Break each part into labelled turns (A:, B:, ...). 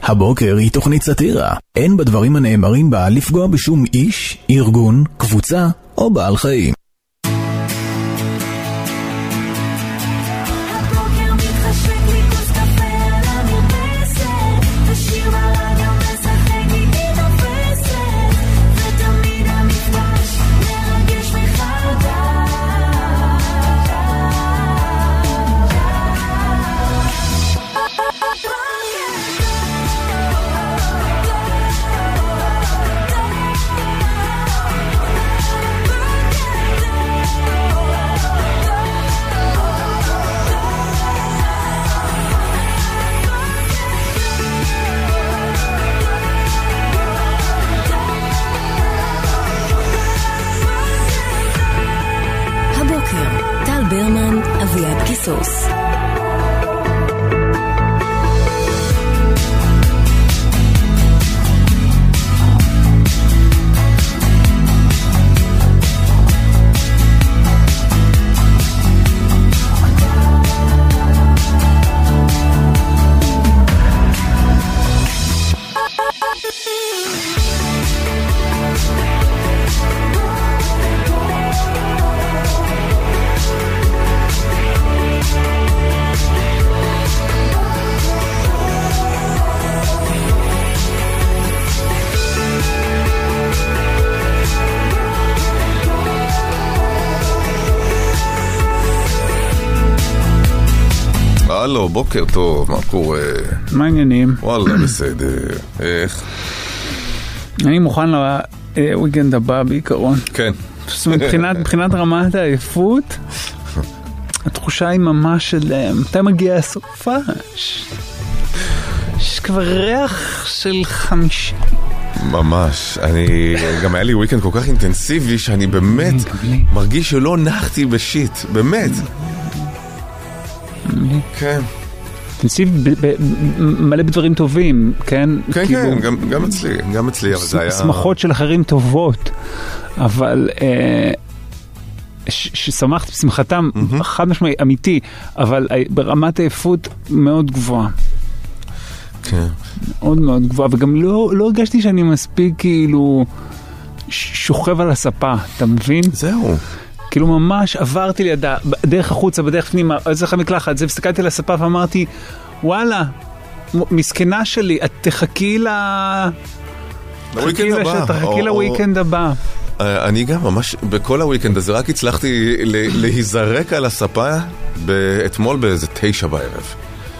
A: הבוקר היא תוכנית סאטירה. אין בדברים הנאמרים בה לפגוע בשום איש, ארגון, קבוצה או בעל חיים.
B: Kisos.
C: הלו, בוקר טוב, מה קורה?
D: מה העניינים?
C: וואלה, בסדר. איך?
D: אני מוכן לוויקנד הבא בעיקרון.
C: כן.
D: מבחינת רמת העייפות, התחושה היא ממש של מתי מגיע הסופה? יש כבר ריח של 50.
C: ממש. גם היה לי וויקנד כל כך אינטנסיבי שאני באמת מרגיש שלא נחתי בשיט. באמת. כן.
D: אינטנסיבי מלא בדברים טובים, כן?
C: כן, כן, גם אצלי, אבל זה היה...
D: שמחות של אחרים טובות, אבל ששמחתי בשמחתם, חד משמעי, אמיתי, אבל ברמת העייפות מאוד גבוהה.
C: כן.
D: מאוד מאוד גבוהה, וגם לא הרגשתי שאני מספיק כאילו שוכב על הספה, אתה מבין?
C: זהו.
D: כאילו ממש עברתי לידה, בדרך החוצה, בדרך פנימה, אז איך המקלחת, זה הסתכלתי על הספה ואמרתי, וואלה, מסכנה שלי, את תחכי לוויקנד הבא.
C: אני גם ממש, בכל הוויקנד הזה, רק הצלחתי להיזרק על הספה אתמול באיזה 9 בערב.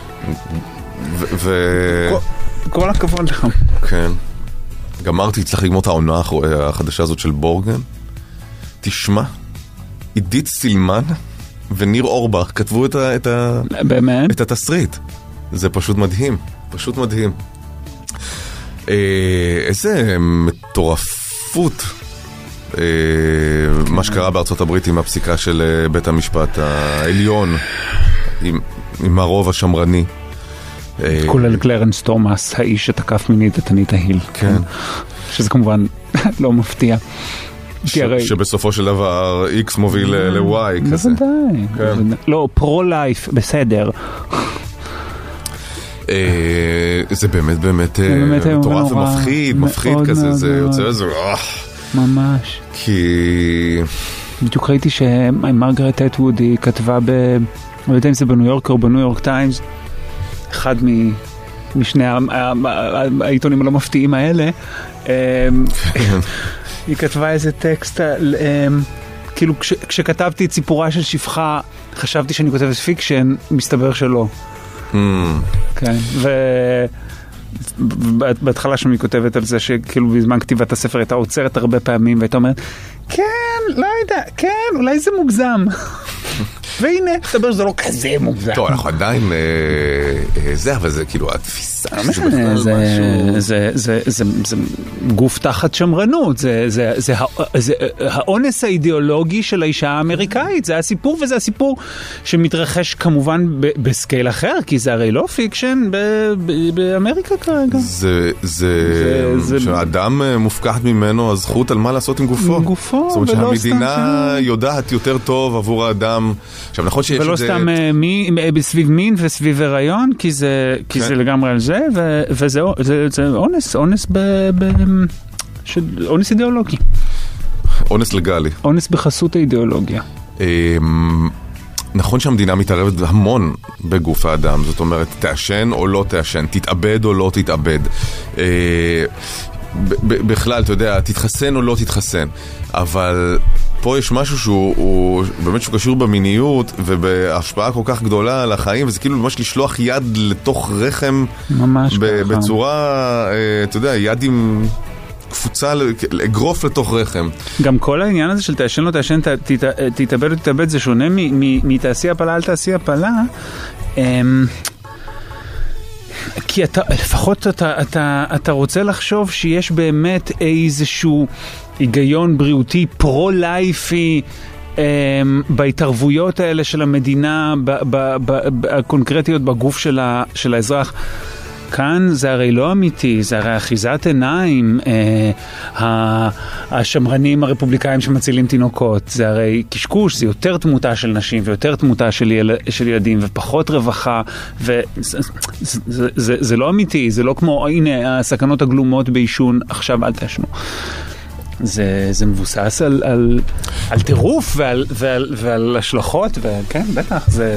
D: כל הכבוד לך.
C: כן. גמרתי, צריך לגמור את העונה החדשה הזאת של בורגן. תשמע. עידית סילמן וניר אורבך כתבו את התסריט. זה פשוט מדהים. פשוט מדהים. איזה מטורפות מה שקרה בארצות הברית עם הפסיקה של בית המשפט העליון עם הרוב השמרני.
D: כולל קלרנס תומאס, האיש שתקף מינית את אניטה היל.
C: כן.
D: שזה כמובן לא מפתיע.
C: שבסופו של דבר X מוביל ל-Y כזה.
D: בוודאי. לא, פרו-לייף, בסדר.
C: זה באמת מטורף ומפחיד, מפחיד כזה, זה יוצא איזה...
D: ממש.
C: כי...
D: בדיוק ראיתי שמרגרט אטווד היא כתבה לא יודע אם זה בניו יורק או בניו יורק טיימס, אחד משני העיתונים הלא מפתיעים האלה, היא כתבה איזה טקסט, כאילו כשכתבתי את סיפורה של שפחה, חשבתי שאני כותבת פיקשן, מסתבר שלא. כן, ובהתחלה שאני כותבת על זה שכאילו בזמן כתיבת הספר הייתה עוצרת הרבה פעמים, והייתה אומרת, כן, לא יודע, כן, אולי זה מוגזם. והנה, מסתבר שזה לא כזה מוגזם.
C: טוב, אנחנו עדיין, זה, אבל זה כאילו התפיסה.
D: זה גוף תחת שמרנות, זה האונס האידיאולוגי של האישה האמריקאית, זה הסיפור, וזה הסיפור שמתרחש כמובן בסקייל אחר, כי זה הרי לא פיקשן באמריקה כרגע.
C: זה שהאדם מופקח ממנו הזכות על מה לעשות עם גופו. זאת אומרת שהמדינה יודעת יותר טוב עבור האדם. עכשיו נכון שיש
D: ולא סתם סביב מין וסביב הריון, כי זה לגמרי על זה. וזה אונס אידיאולוגי.
C: אונס לגלי.
D: אונס בחסות האידיאולוגיה.
C: נכון שהמדינה מתערבת המון בגוף האדם, זאת אומרת, תאשן או לא תאשן, תתאבד או לא תתאבד. בכלל, אתה יודע, תתחסן או לא תתחסן. אבל פה יש משהו שהוא באמת שהוא קשור במיניות ובהשפעה כל כך גדולה על החיים, וזה כאילו ממש לשלוח יד לתוך רחם בצורה, אתה יודע, יד עם קפוצה, אגרוף לתוך רחם. גם
D: כל העניין הזה של תאשן לא תאשן, תתאבד או תתאבד, זה שונה מתעשייה פלה על תעשייה פלה. כי לפחות אתה רוצה לחשוב שיש באמת איזשהו היגיון בריאותי פרו-לייפי בהתערבויות האלה של המדינה הקונקרטיות בגוף של האזרח. כאן זה הרי לא אמיתי, זה הרי אחיזת עיניים, השמרנים הרפובליקאים שמצילים תינוקות, זה הרי קשקוש, זה יותר תמותה של נשים ויותר תמותה של ילדים ופחות רווחה, זה לא אמיתי, זה לא כמו, הנה, הסכנות הגלומות בעישון, עכשיו אל תשנו. זה מבוסס על טירוף ועל השלכות, וכן, בטח, זה...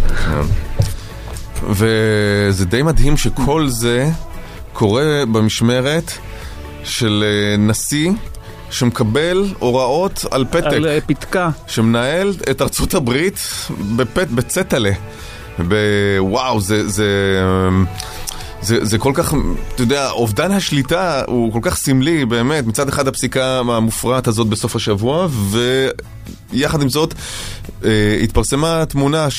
C: וזה די מדהים שכל זה קורה במשמרת של נשיא שמקבל הוראות על פתק.
D: על פתקה.
C: שמנהל את ארצות הברית בצטלה. וואו, זה כל כך, אתה יודע, אובדן השליטה הוא כל כך סמלי, באמת, מצד אחד הפסיקה המופרעת הזאת בסוף השבוע, ויחד עם זאת התפרסמה תמונה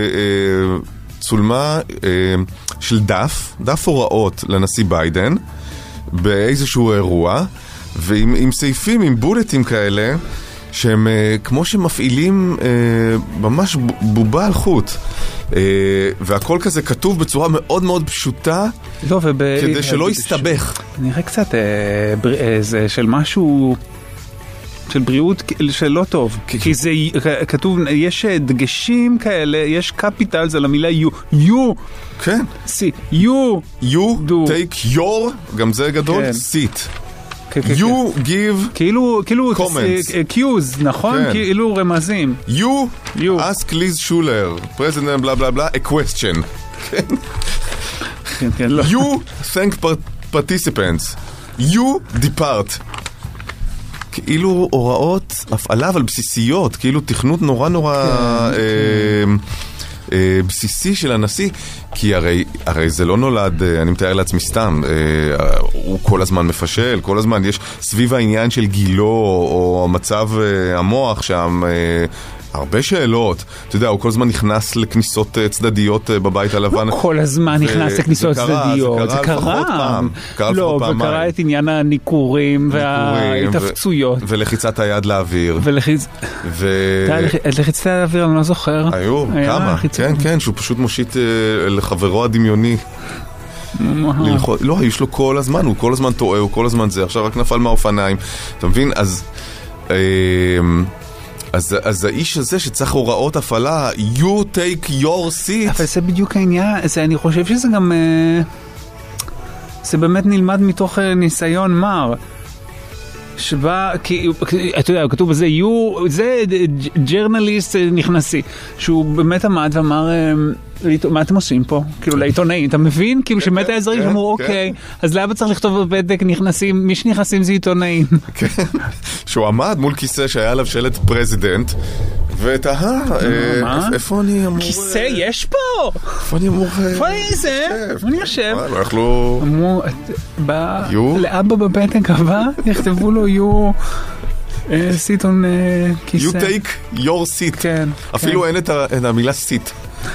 C: צולמה של דף הוראות לנשיא ביידן באיזשהו אירוע, ועם סעיפים, עם בולטים כאלה, שהם כמו שמפעילים ממש בובה על חוט. והכל כזה כתוב בצורה מאוד מאוד פשוטה, כדי שלא יסתבך.
D: נראה קצת זה של משהו... של בריאות שלא טוב, כי זה כתוב, יש דגשים כאלה, יש קפיטלס על המילה you,
C: כן, you take your, גם זה גדול, sit, you give
D: כאילו
C: comments,
D: cues, נכון? כאילו רמזים.
C: you ask Liz Schuler, president blah blah blah, a question. You thank participants, you depart. כאילו הוראות הפעלה אבל בסיסיות, כאילו תכנות נורא בסיסי של הנשיא, כי הרי זה לא נולד, אני מתאר לעצמי סתם, הוא כל הזמן מפשל, כל הזמן יש סביב העניין של גילו או מצב המוח שם הרבה שאלות. אתה יודע, הוא כל הזמן נכנס לכניסות צדדיות בבית הלבן.
D: לא כל הזמן נכנס לכניסות צדדיות. זה קרה. לא, וקרה את עניין הניקורים וההתאפצויות.
C: ולחיצת היד לאוויר.
D: לחיצת היד לאוויר, אני לא זוכר.
C: היו, כמה. כן, שהוא פשוט מושיט לחברו הדמיוני. לא, יש לו כל הזמן, הוא כל הזמן טועה, הוא כל הזמן זה. עכשיו רק נפל מהאופניים. אתה מבין? אז האיש הזה שצריך הוראות הפעלה, you take your seat.
D: אבל זה בדיוק העניין, אני חושב שזה גם, זה באמת נלמד מתוך ניסיון מר. שבא, אתה יודע, כתוב בזה, זה ג'רנליסט נכנסי, שהוא באמת עמד ואמר, מה אתם עושים פה? כאילו לעיתונאים, אתה מבין? כאילו שמת העזרים שאמרו, אוקיי, אז למה צריך לכתוב בבדק נכנסים, מי שנכנסים זה עיתונאים.
C: כן, שהוא עמד מול כיסא שהיה עליו שלט פרזידנט, ותהה, איפה אני אמור...
D: כיסא יש פה!
C: איפה אני אמור...
D: איפה אני זה? איפה אני יושב?
C: אנחנו...
D: אמרו, לאבא בבטק הבא, יכתבו לו, sit on כיסא.
C: You take your seat.
D: כן.
C: אפילו אין את המילה sit.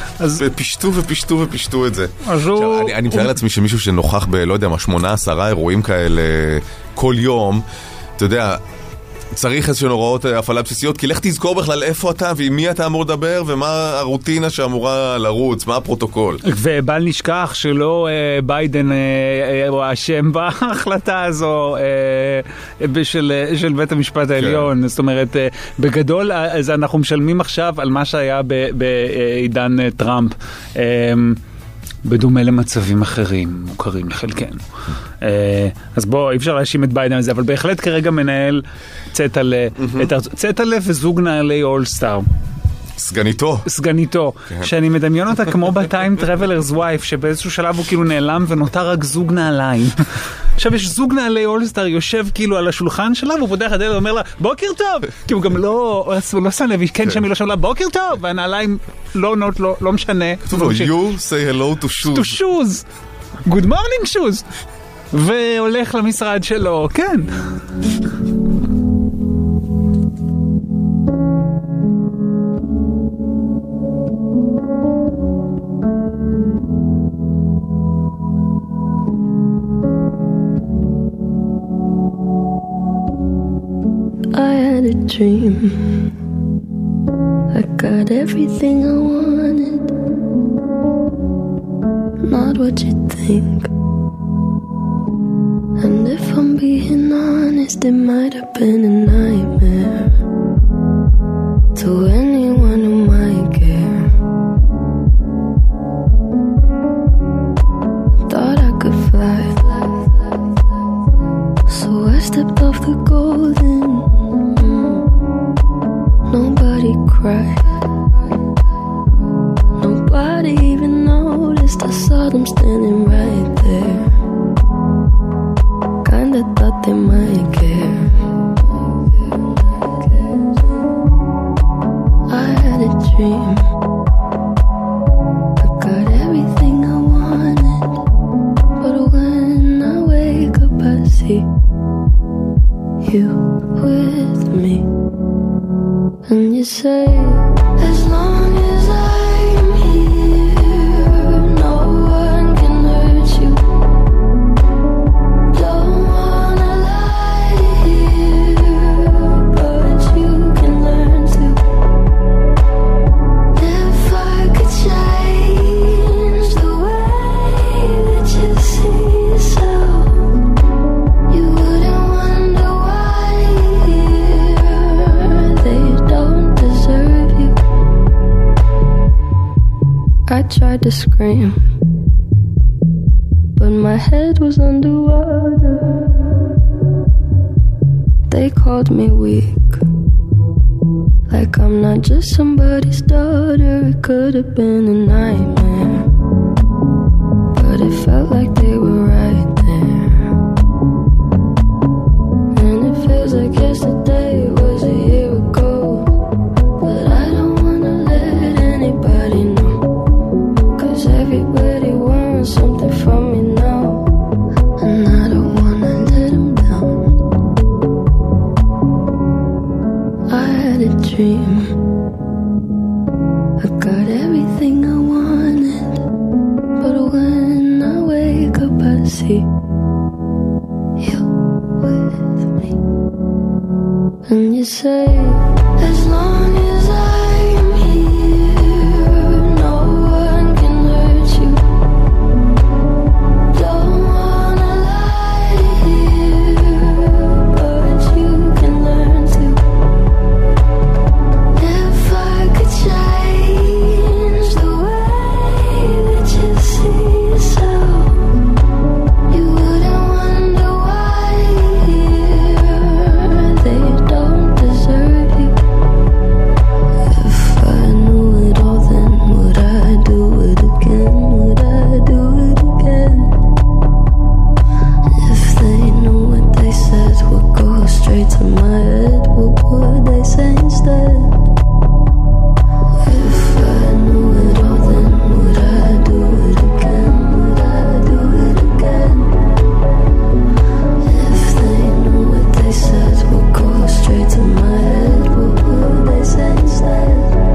C: ופשטו את זה. אני מתאר לעצמי שמישהו שנוכח לא יודע מה, 8-10 אירועים כאלה כל יום, אתה יודע, צריך איזשהו הוראות הפעלה בסיסיות, כי לך תזכור בכלל איפה אתה ועם מי אתה אמור לדבר ומה הרוטינה שאמורה לרוץ, מה הפרוטוקול.
D: ובל נשכח שלא ביידן הוא האשם בהחלטה הזו של בית המשפט העליון. זאת אומרת, בגדול אז אנחנו משלמים עכשיו על מה שהיה בעידן טראמפ. בדומה למצבים אחרים, מוכרים לחלקנו. אז בוא, אי אפשר להאשים את ביידן על זה, אבל בהחלט כרגע מנהל צטלה וזוג נעלי אולסטאר.
C: סגניתו,
D: שאני מדמיון אותה כמו בטיים טראבלרס וייף, שבאיזשהו שלב הוא כאילו נעלם ונותר רק זוג נעליים. עכשיו יש זוג נעלי אולסטאר יושב כאילו על השולחן שלה, והוא פותח את הדלת ואומר לה, בוקר טוב! כי הוא גם לא שם לב, כן שם היא לא שם לה, בוקר טוב! והנעליים לא עונות לו, לא משנה.
C: כתוב לו, you say hello to shoes.
D: To shoes. Good morning shoes. והולך למשרד שלו, כן.
B: Dream. I got everything I wanted, not what you think. And if I'm being honest, it might have been a nightmare to anyone who might care. Thought I could fly, so I stepped off the golden. Nobody cried, nobody even noticed. I saw them standing right there. Kinda thought they might care. I had a dream, I got everything I wanted, but when I wake up I see you with me. And you say, as long as I'm here, no one can hurt you. Don't wanna lie here, but you can learn to. If I could change the way that you see yourself, you wouldn't wonder why they don't deserve you. I tried to scream, but my head was underwater. They called me weak, like I'm not just somebody's daughter. It could have been a nightmare, but it felt like they were right there. And it feels like yesterday was a year ago, but I don't wanna let anybody know, 'cause everybody wants something from me now, and I don't wanna let them down. I had a dream, I got everything I wanted, but when I wake up I see you with me. And you say, as long as I'm here, no one can hurt you. Don't wanna lie here, but you can learn to. If I could change the way that you see yourself, you wouldn't wonder why they don't deserve you. If I knew it all, then would I do it again? Would I do it again? If they knew what they said would go straight to my head, what would they say instead? If I knew it all, then would I do it again? Would I do it again? If they knew what they said would go straight to my head, what would they say instead?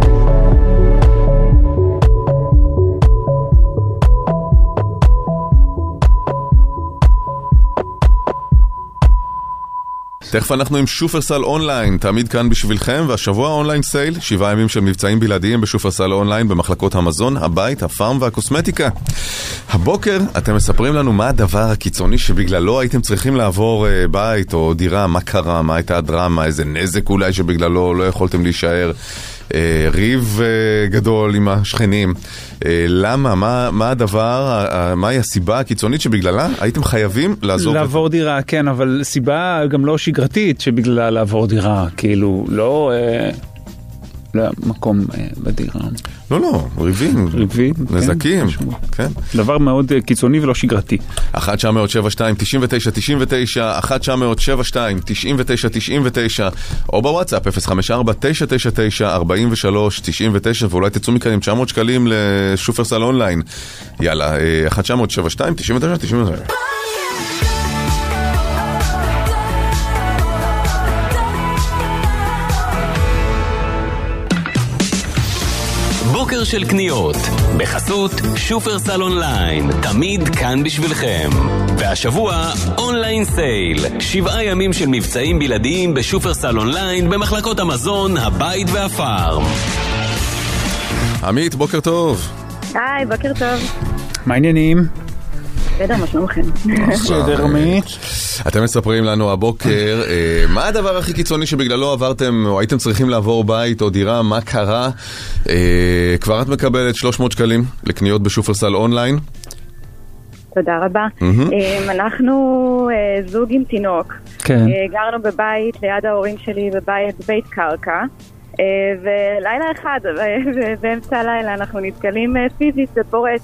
C: תכף אנחנו עם שופרסל אונליין, תמיד כאן בשבילכם, והשבוע אונליין סייל, 7 ימים של מבצעים בלעדיים בשופרסל אונליין במחלקות המזון, הבית, הפארם והקוסמטיקה. הבוקר אתם מספרים לנו מה הדבר הקיצוני שבגללו הייתם צריכים לעבור בית או דירה, מה קרה, מה הייתה הדרמה, איזה נזק אולי שבגללו לא יכולתם להישאר. ריב גדול עם השכנים. למה? מה הדבר, מהי הסיבה הקיצונית שבגללה הייתם חייבים
D: לעבור דירה, כן, אבל סיבה גם לא שגרתית שבגללה לעבור דירה, כאילו לא מקום בדירה.
C: לא, ריבים, נזקים, כן.
D: דבר מאוד קיצוני ולא שגרתי.
C: 1-900-72-99-99, 1-900-72-99-99, או בוואטסאפ 054-999-4399, ואולי תצאו מכאן עם 900 שקלים לשופרסל אונליין. יאללה, 1-900-72-99-99.
E: בוקר של קניות, בחסות שופרסל אונליין, תמיד כאן בשבילכם. והשבוע אונליין סייל, 7 ימים של מבצעים בלעדיים בשופרסל אונליין במחלקות המזון, הבית והפארם.
C: עמית, בוקר טוב.
F: היי, בוקר טוב.
D: מה העניינים?
F: בסדר, מה שלומכם?
D: בסדר, עמית.
C: אתם מספרים לנו הבוקר, מה הדבר הכי קיצוני שבגללו עברתם, או הייתם צריכים לעבור בית או דירה, מה קרה? כבר את מקבלת 300 שקלים לקניות בשופרסל אונליין.
F: תודה רבה. אנחנו זוג עם תינוק. גרנו בבית ליד ההורים שלי, בבית קרקע. ולילה אחד, באמצע הלילה, אנחנו נתקלים פיזית בפורץ.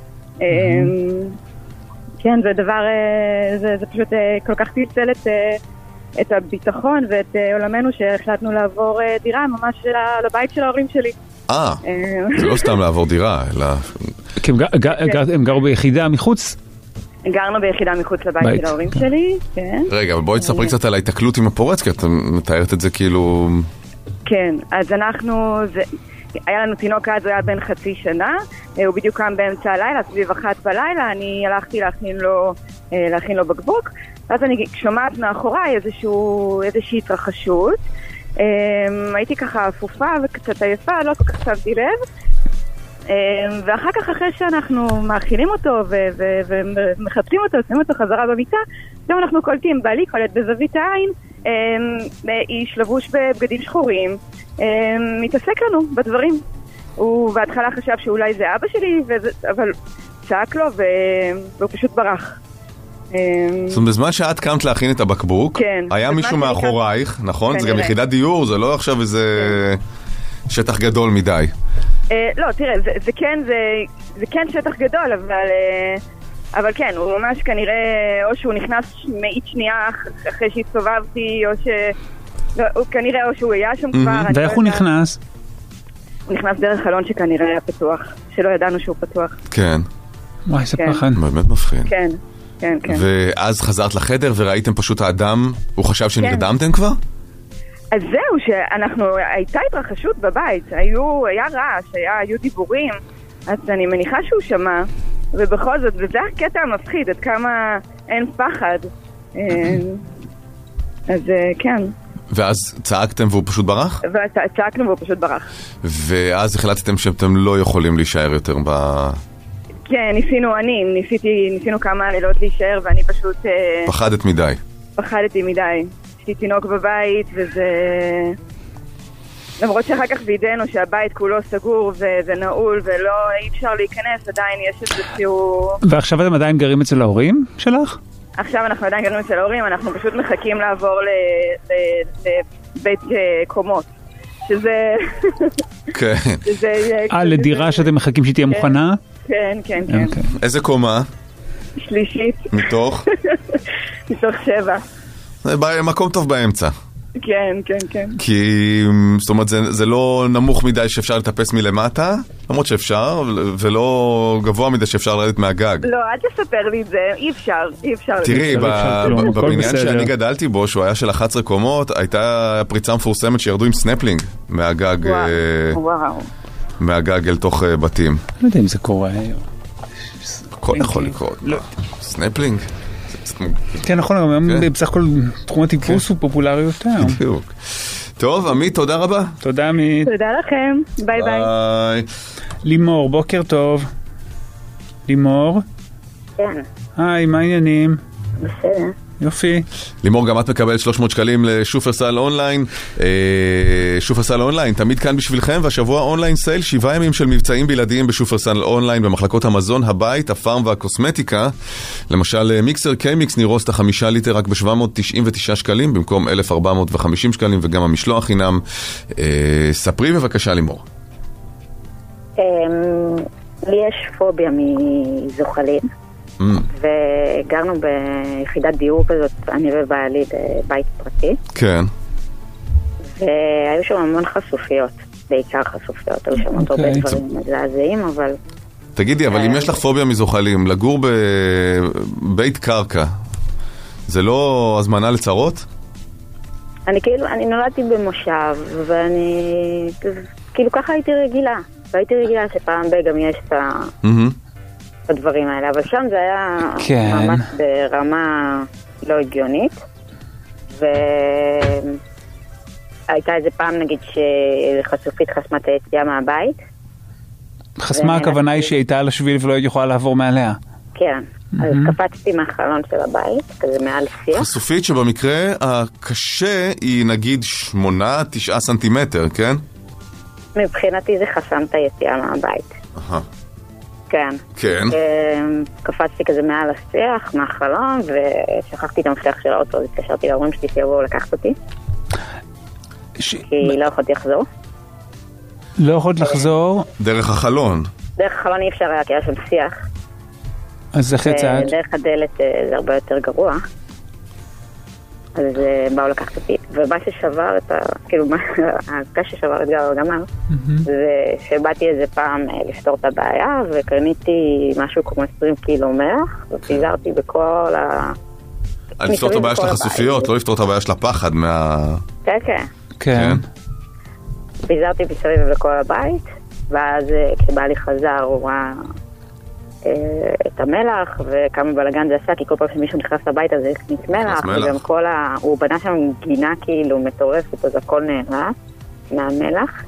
F: כן, זה דבר, זה פשוט כל כך צלצל את הביטחון ואת עולמנו שהחלטנו לעבור דירה ממש לבית של ההורים שלי.
C: זה לא סתם לעבור דירה, אלא...
D: הם גרו ביחידה מחוץ?
F: גרנו ביחידה מחוץ לבית של ההורים שלי, כן.
C: רגע, אבל בואי תספרי קצת על ההתקלות עם הפורץ, כי את מתארת את זה כאילו...
F: כן, אז אנחנו... היה לנו תינוק אז, הוא היה בן חצי שנה, הוא בדיוק קם באמצע הלילה, סביב 1 בלילה, אני הלכתי להכין לו בקבוק, ואז אני שומעת מאחוריי איזושהי התרחשות, הייתי ככה אפופה וקצת עייפה, לא כל כך שמתי לב, ואחר כך אחרי שאנחנו מאכילים אותו ומחפשים אותו, שמים אותו חזרה במיטה, גם אנחנו קולטים, בעלי קולט בזווית העין, איש לבוש בבגדים שחורים, מתעסק לנו בדברים. הוא בהתחלה חשב שאולי זה אבא שלי, אבל צעק לו והוא פשוט ברח.
C: זאת אומרת, בזמן שאת קמת להכין את הבקבוק, היה מישהו מאחורייך, נכון? זה גם יחידת דיור, זה לא עכשיו איזה שטח גדול מדי.
F: לא, תראה, זה כן שטח גדול, אבל כן, הוא ממש כנראה, או שהוא נכנס מאית שנייה אחרי שהסתובבתי, או כנראה, או שהוא היה שם כבר.
D: ואיך הוא נכנס?
F: הוא נכנס דרך חלון שכנראה היה פתוח, שלא ידענו שהוא פתוח.
C: כן.
D: וואי, זה פחד.
C: באמת מפחיד.
F: כן, כן, כן.
C: ואז חזרת לחדר וראיתם פשוט האדם, הוא חשב שנרדמתם כבר?
F: אז זהו, הייתה התרחשות בבית, היה רעש, היו דיבורים, אז אני מניחה שהוא שמע, ובכל זאת, וזה הקטע המפחיד, עד כמה אין פחד. אז כן.
C: ואז צעקתם והוא פשוט ברח?
F: צעקנו והוא פשוט ברח.
C: ואז החלטתם שאתם לא יכולים להישאר יותר
F: כן, ניסינו כמה לילות להישאר, ואני פשוט...
C: פחדת מדי.
F: פחדתי מדי. יש לי תינוק בבית, וזה... למרות שאחר כך וידאנו שהבית כולו סגור ונעול, ולא אי אפשר להיכנס, עדיין יש את זה שהוא...
D: ועכשיו אתם עדיין גרים אצל ההורים שלך?
F: עכשיו אנחנו עדיין גרים אצל ההורים, אנחנו פשוט מחכים לעבור לבית קומות, שזה...
C: כן.
F: לדירה
D: שאתם מחכים שתהיה מוכנה?
F: כן, כן, כן.
C: איזה קומה?
F: שלישית.
C: מתוך?
F: מתוך 7.
C: זה מקום טוב באמצע.
F: כן, כן, כן.
C: כי, זאת אומרת, זה לא נמוך מדי שאפשר לטפס מלמטה, למרות שאפשר, ולא גבוה מדי שאפשר לרדת מהגג.
F: לא, אל תספר לי את זה, אי אפשר.
C: תראי, בבניין שאני גדלתי בו, שהוא היה של 11 קומות, הייתה פריצה מפורסמת שירדו עם סנפלינג מהגג, מהגג אל תוך בתים.
D: לא יודע אם זה קורה.
C: הכל יכול לקרות. סנפלינג?
D: כן, נכון, גם בסך הכל תחום הטיפוס הוא פופולרי יותר.
C: בדיוק. טוב, עמית, תודה רבה.
D: תודה, עמית.
F: תודה לכם. ביי ביי.
D: לימור, בוקר טוב. לימור?
F: כן.
D: היי, מה העניינים?
F: בסדר.
D: יופי.
C: לימור, גם את מקבלת 300 שקלים לשופרסל אונליין. שופרסל אונליין, תמיד כאן בשבילכם, והשבוע אונליין סייל, 7 ימים של מבצעים בלעדיים בשופרסל אונליין, במחלקות המזון, הבית, הפארם והקוסמטיקה. למשל, מיקסר קיימיקס נירוסטה 5 ליטר רק ב-799 שקלים, במקום 1,450 שקלים, וגם המשלוח חינם. ספרי בבקשה, לימור.
G: לי יש פוביה מזוחלים. וגרנו ביחידת דיור כזאת, אני ובעלי בבית פרטי.
C: כן.
G: והיו שם המון חשופיות, בעיקר חשופיות, היו שם הרבה דברים מזעזעים, אבל...
C: תגידי, אבל אם יש לך פוביה מזוחלים, לגור בבית קרקע, זה לא הזמנה לצרות?
G: אני נולדתי במושב, ואני... כאילו ככה הייתי רגילה. והייתי רגילה שפעם גם יש את הדברים האלה, אבל שם זה היה ממש ברמה לא הגיונית, והייתה איזה פעם נגיד שחשופית חסמה את היציאה מהבית.
D: חסמה הכוונה היא שהייתה על השביל ולא יכולה לעבור מעליה.
G: כן, אז קפצתי מהחלון של הבית, כזה מעל שיח.
C: חשופית שבמקרה הקשה היא נגיד 8-9 סנטימטר, כן?
G: מבחינתי זה חסם את היציאה מהבית. כן.
C: כן.
G: קפצתי כזה מעל השיח, מהחלום, ושכחתי את המפתח של האוטו, אז התקשרתי להורים שלי שיבואו לקחת אותי. כי לא יכולתי לחזור.
D: לא יכולת לחזור?
C: דרך החלון.
G: דרך החלון אי אפשר היה, כי היה שם שיח.
D: אז איך יצאת?
G: דרך הדלת זה הרבה יותר גרוע. אז באו לקחת אותי, ומה ששבר את כאילו, הקש ששבר את הגמר, זה שבאתי איזה פעם לפתור את הבעיה, וקניתי משהו כמו 20 קילו מלח, ופיזרתי בכל
C: לפתור את הבעיה של החשופיות, לא לפתור את הבעיה של הפחד מה...
G: כן, כן.
D: כן.
G: פיזרתי מסביב לכל הבית, ואז כשבעלי חזר, הוא ראה את המלח, וכמה בלגן זה עשה, כי כל פעם שמישהו נכנס לבית הזה הכניס מלח, וגם הוא בנה שם גינה כאילו מטורפת, אז הכל נהרס מהמלח.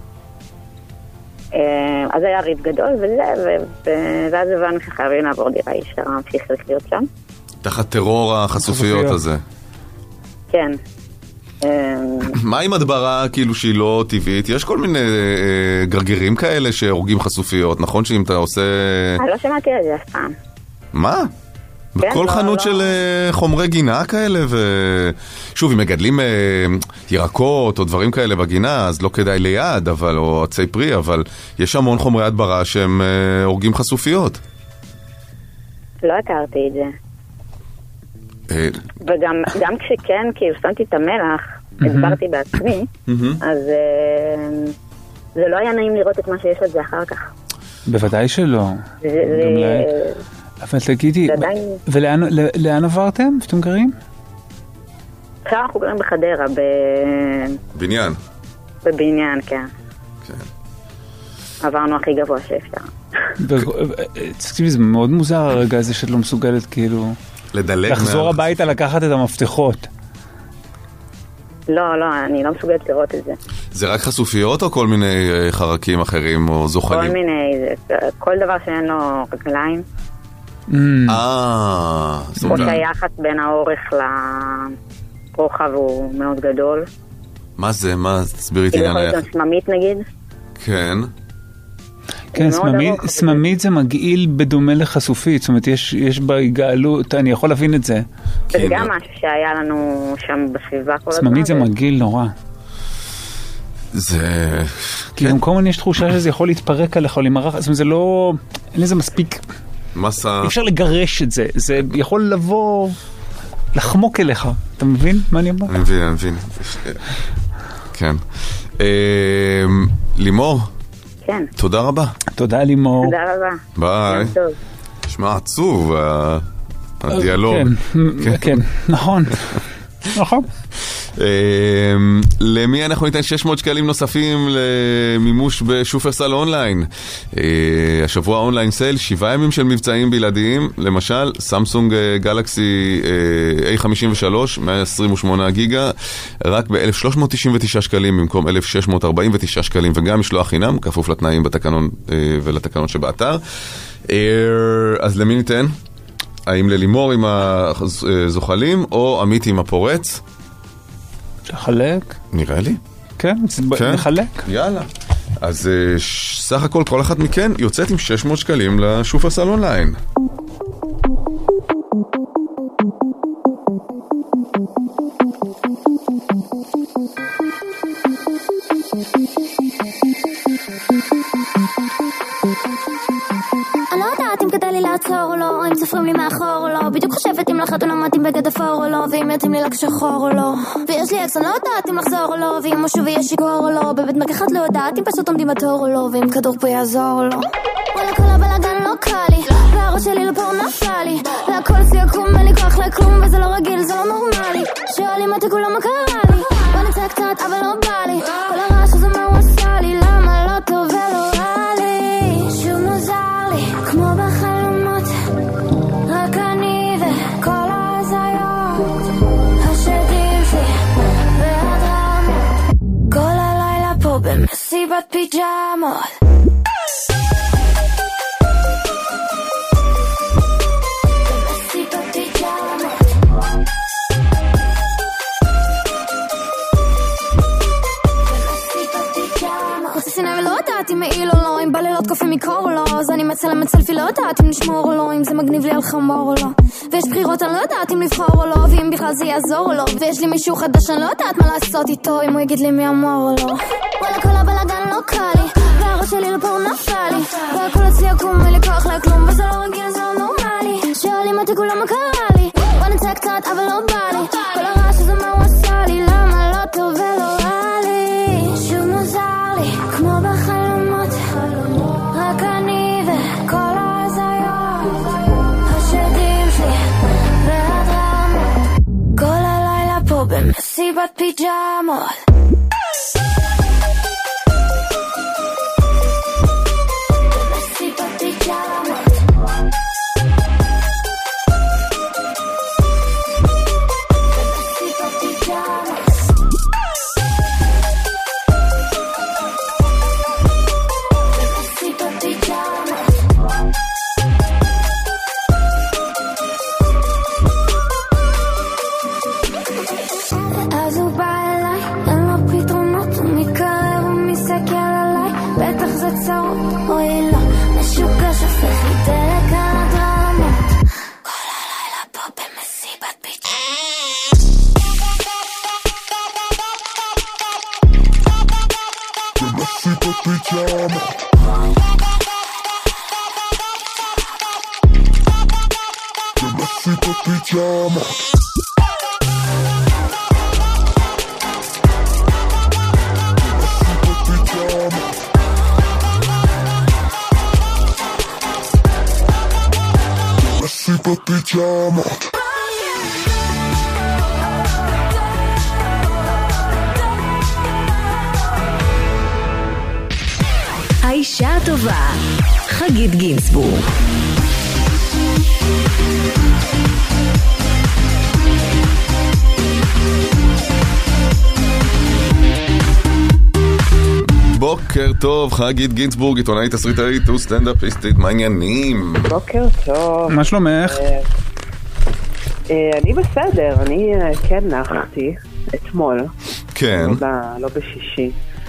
G: אז היה ריב גדול וזה, ואז הבנו שחייבים לעבור דירה ישרה, ממשיך להיות שם.
C: תחת טרור החשופיות הזה. כן. מה עם הדברה כאילו שהיא לא טבעית? יש כל מיני גרגירים כאלה שהורגים חשופיות, נכון שאם אתה עושה...
G: אני לא שמעתי על זה אף פעם.
C: מה? בכל חנות של חומרי גינה כאלה, ושוב, אם מגדלים ירקות או דברים כאלה בגינה, אז לא כדאי ליד, או עצי פרי, אבל יש המון חומרי הדברה שהם הורגים חשופיות.
G: לא הכרתי את זה. וגם כשכן, כי שמתי את המלח, הסברתי בעצמי, אז זה לא היה נעים לראות את מה שיש על זה אחר כך.
D: בוודאי שלא. אבל תגידי, ולאן עברתם? אתם גרים?
G: עכשיו אנחנו גרים בחדרה,
C: בניין.
G: בבניין, כן. עברנו הכי גבוה שאפשר.
D: תקשיבי, זה מאוד מוזר הרגע הזה שאת לא מסוגלת כאילו... לחזור הביתה לקחת את המפתחות.
G: לא, אני לא מסוגלת לראות את זה.
C: זה רק חשופיות או כל מיני חרקים אחרים או זוחלים?
G: כל מיני, כל דבר שאין לו רגליים. או שהיחס בין האורך לרוחב הוא מאוד גדול.
C: מה זה? מה? תסבירי את עניין היחס.
G: סממית נגיד.
C: כן.
D: כן, סממית זה מגעיל בדומה לחשופית, זאת אומרת, יש בה הגעלות, אני יכול להבין את זה.
G: זה גם משהו שהיה לנו שם בסביבה כל הזמן.
D: סממית זה מגעיל נורא.
C: זה...
D: כי במקום יש תחושה שזה יכול להתפרק עליך או למרח, זאת אומרת, זה לא... אין לזה מספיק...
C: מסע...
D: אי אפשר לגרש את זה, זה יכול לבוא... לחמוק אליך, אתה מבין מה אני אומר?
C: אני מבין. כן. לימור?
G: כן.
C: תודה רבה.
D: תודה לימור.
G: תודה רבה.
C: ביי. שמע עצוב הדיאלוג.
D: כן, נכון. נכון.
C: למי אנחנו ניתן 600 שקלים נוספים למימוש בשופרסל אונליין? השבוע אונליין סייל, 7 ימים של מבצעים בלעדיים, למשל סמסונג גלקסי A53 128 גיגה רק ב-1,399 שקלים במקום 1,649 שקלים, וגם משלוח חינם כפוף לתנאים בתקנון ולתקנון שבאתר. אז למי ניתן? האם ללימור עם הזוחלים, או עמית עם הפורץ?
D: לחלק?
C: נראה לי.
D: כן, נחלק.
C: יאללה. אז סך הכל כל אחת מכן יוצאת עם 600 שקלים לשופרסל אונליין.
H: לעצור או לא, אם סופרים לי מאחור או לא, בדיוק חושבת אם לחתונה מתאים בגד אפור או לא, ואם יתאים לי לק שחור או לא, ויש לי אקס אני לא יודעת אם לחזור או לא, ואם משהו ויש שיגור או לא, בבית מרקחת לא יודעת אם פשוט עומדים בתור או לא, ואם כדור פה יעזור או לא. וואלה כל הבלגן לא קל לי, והראש שלי לפור נפל לי, והכל אצלי יקום אין לי כוח לכלום, וזה לא רגיל זה לא נורמלי, שואלים אותי כולם מה קרה לי, בוא נצא קצת אבל לא בא לי, כל הרעש הזה מה הוא עשה לי, למה לא טוב ולא רע לי, שוב מוזר לי, כמו בחלומות, רק אני וכל ההזיות, השדים שלי והדרמות, כל הלילה פה במסיבת פיג'מות. אם לא יודעת אם מעיל או לא, אם בלילות קופים מקור או לא, אז אני מצלמת סלפי, לא יודעת אם נשמור או לא, אם זה מגניב לי על חמור או לא, ויש בחירות אני לא יודעת אם לבחור או לא, ואם בכלל זה יעזור או לא, ויש לי מישהו חדש אני לא יודעת מה לעשות איתו, אם הוא יגיד לי מי אמור או לא. וואלה כל הבלגן לא קל לי, והראש שלי לפור נפל לי, והכל אצלי יקום אין לי כוח לכלום, וזה לא רגיל זה לא נורמלי, שואלים אותי כולם מה קרה לי, בוא נצא קצת אבל לא בא לי, כל הרעש הזה מה הוא עשה לי, למה לא טוב ולא רע לי, שוב מוזר לי, כמו בחלומות, רק אני וכל ההזיות, השדים שלי והדרמות, כל הלילה פה במסיבת פיג'מות.
I: האישה הטובה, חגית גינסבורג.
C: בוקר טוב, חגית גינסבורג, עיתונאית, תסריטאית וסטנדאפיסטית, מה העניינים?
J: בוקר טוב.
D: מה שלומך?
J: אני בסדר, אני כן נחתי אתמול.
C: כן.
J: לא בשישי.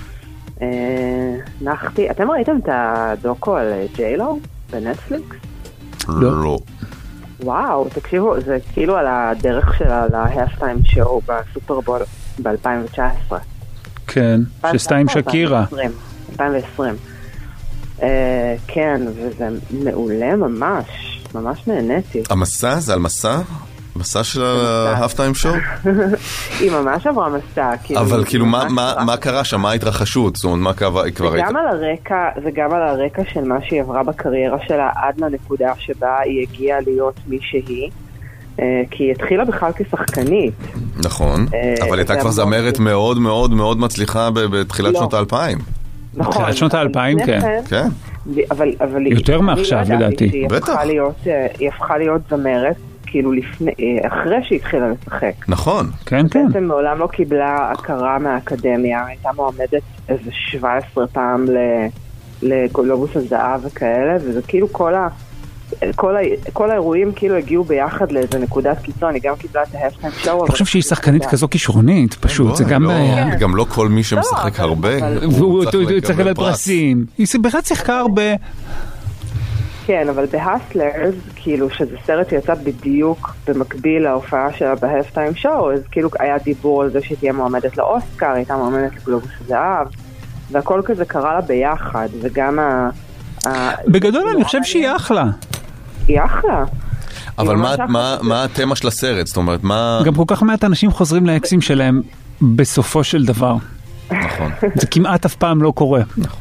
J: נחתי, אתם ראיתם את הדוקו על ג'יילו בנטפליקס?
C: לא.
J: וואו, תקשיבו, זה כאילו על הדרך שלה להאפטיים שואו בסופרבול ב-2019.
D: כן, שסתה עם שקירה.
J: 2020. כן, וזה מעולה ממש, ממש נהניתי.
C: המסע? זה על מסע? מסע של ההאפטיים שואו?
J: היא ממש עברה מסע.
C: אבל כאילו מה קרה שם? מה ההתרחשות? זאת אומרת, מה כבר ראית?
J: זה גם על הרקע של מה שהיא עברה בקריירה שלה עד לנקודה שבה היא הגיעה להיות מי שהיא. כי היא התחילה בכלל כשחקנית.
C: נכון, אבל הייתה כבר זמרת מאוד מאוד מאוד מצליחה בתחילת שנות ה-2000.
J: נכון.
D: בתחילת שנות ה-2000, כן.
C: כן.
D: יותר מעכשיו, לדעתי.
C: בטח.
J: היא הפכה להיות זמרת, כאילו אחרי שהיא התחילה לשחק.
C: נכון.
D: כן, כן.
J: בעצם מעולם לא קיבלה הכרה מהאקדמיה, הייתה מועמדת איזה 17 פעם לגלובוס הזהב וכאלה, וזה כאילו כל כל האירועים כאילו הגיעו ביחד לאיזה נקודת קיצון, היא גם קיבלה את ההפטיים שואו.
D: אני חושב שהיא שחקנית כזו כישרונית, פשוט, זה גם בעיה.
C: גם לא כל מי שמשחק הרבה,
D: הוא צריך לקבל פרסים. היא בכלל שיחקה הרבה.
J: כן, אבל בהסלרס, כאילו שזה סרט שיצא בדיוק במקביל להופעה שלה בהפטיים שואו, אז כאילו היה דיבור על זה שתהיה מועמדת לאוסקר, הייתה מועמדת לגלובוס זהב, והכל כזה קרה לה ביחד, וגם
D: בגדול אני חושב שהיא אחלה.
J: היא אחלה.
C: אבל מה התמה של הסרט? זאת אומרת, מה...
D: גם כל כך מעט אנשים חוזרים לאקסים שלהם בסופו של דבר.
C: נכון.
D: זה כמעט אף פעם לא קורה.
C: נכון.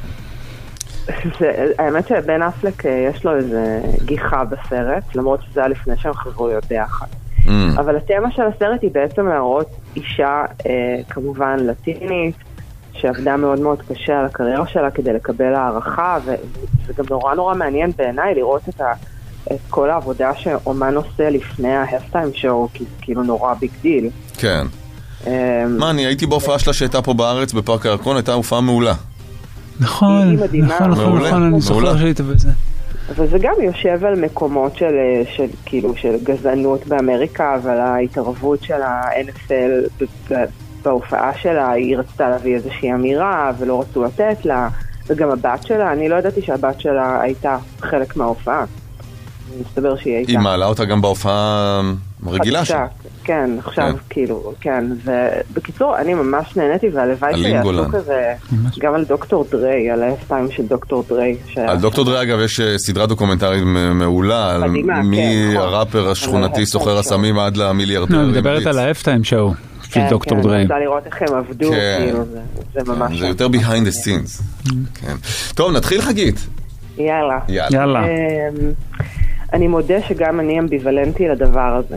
J: האמת שבן אפלק יש לו איזה גיחה בסרט, למרות שזה היה לפני שהם חזרו להיות ביחד. אבל התמה של הסרט היא בעצם להראות אישה כמובן לטינית, שעבדה מאוד מאוד קשה על הקריירה שלה כדי לקבל הערכה, וזה גם נורא מעניין בעיניי לראות את כל העבודה שאומן עושה לפני ההפטיים שואו, כי זה כאילו נורא ביג דיל.
C: כן. מה, אני הייתי בהופעה שלה שהייתה פה בארץ בפארק הירקון, הייתה הופעה מעולה.
D: נכון, אני זוכר שהיית בזה.
J: אבל זה גם יושב על מקומות של גזענות באמריקה, אבל ההתערבות של ה-NFL בהופעה שלה, היא רצתה להביא איזושהי אמירה, ולא רצו לתת לה, וגם הבת שלה, אני לא ידעתי שהבת שלה הייתה חלק מההופעה. מסתבר שהיא הייתה.
C: היא מעלה אותה גם בהופעה רגילה שלה.
J: כן, עכשיו כאילו, כן, ובקיצור, אני ממש נהניתי, והלוואי שיעשו כזה, גם על דוקטור דריי, על ההפטיים של דוקטור דריי.
C: על דוקטור דריי, אגב, יש סדרה דוקומנטרית מעולה, על מהראפר השכונתי סוחר הסמים עד למיליארדר.
D: אני מדברת על ההפטיים שואו. של דוקטור דריי.
J: אני רוצה לראות איך הם עבדו, כאילו, זה ממש...
C: זה יותר behind the scenes. טוב, נתחיל חגית.
J: יאללה. אני מודה שגם אני אמביוולנטי לדבר הזה.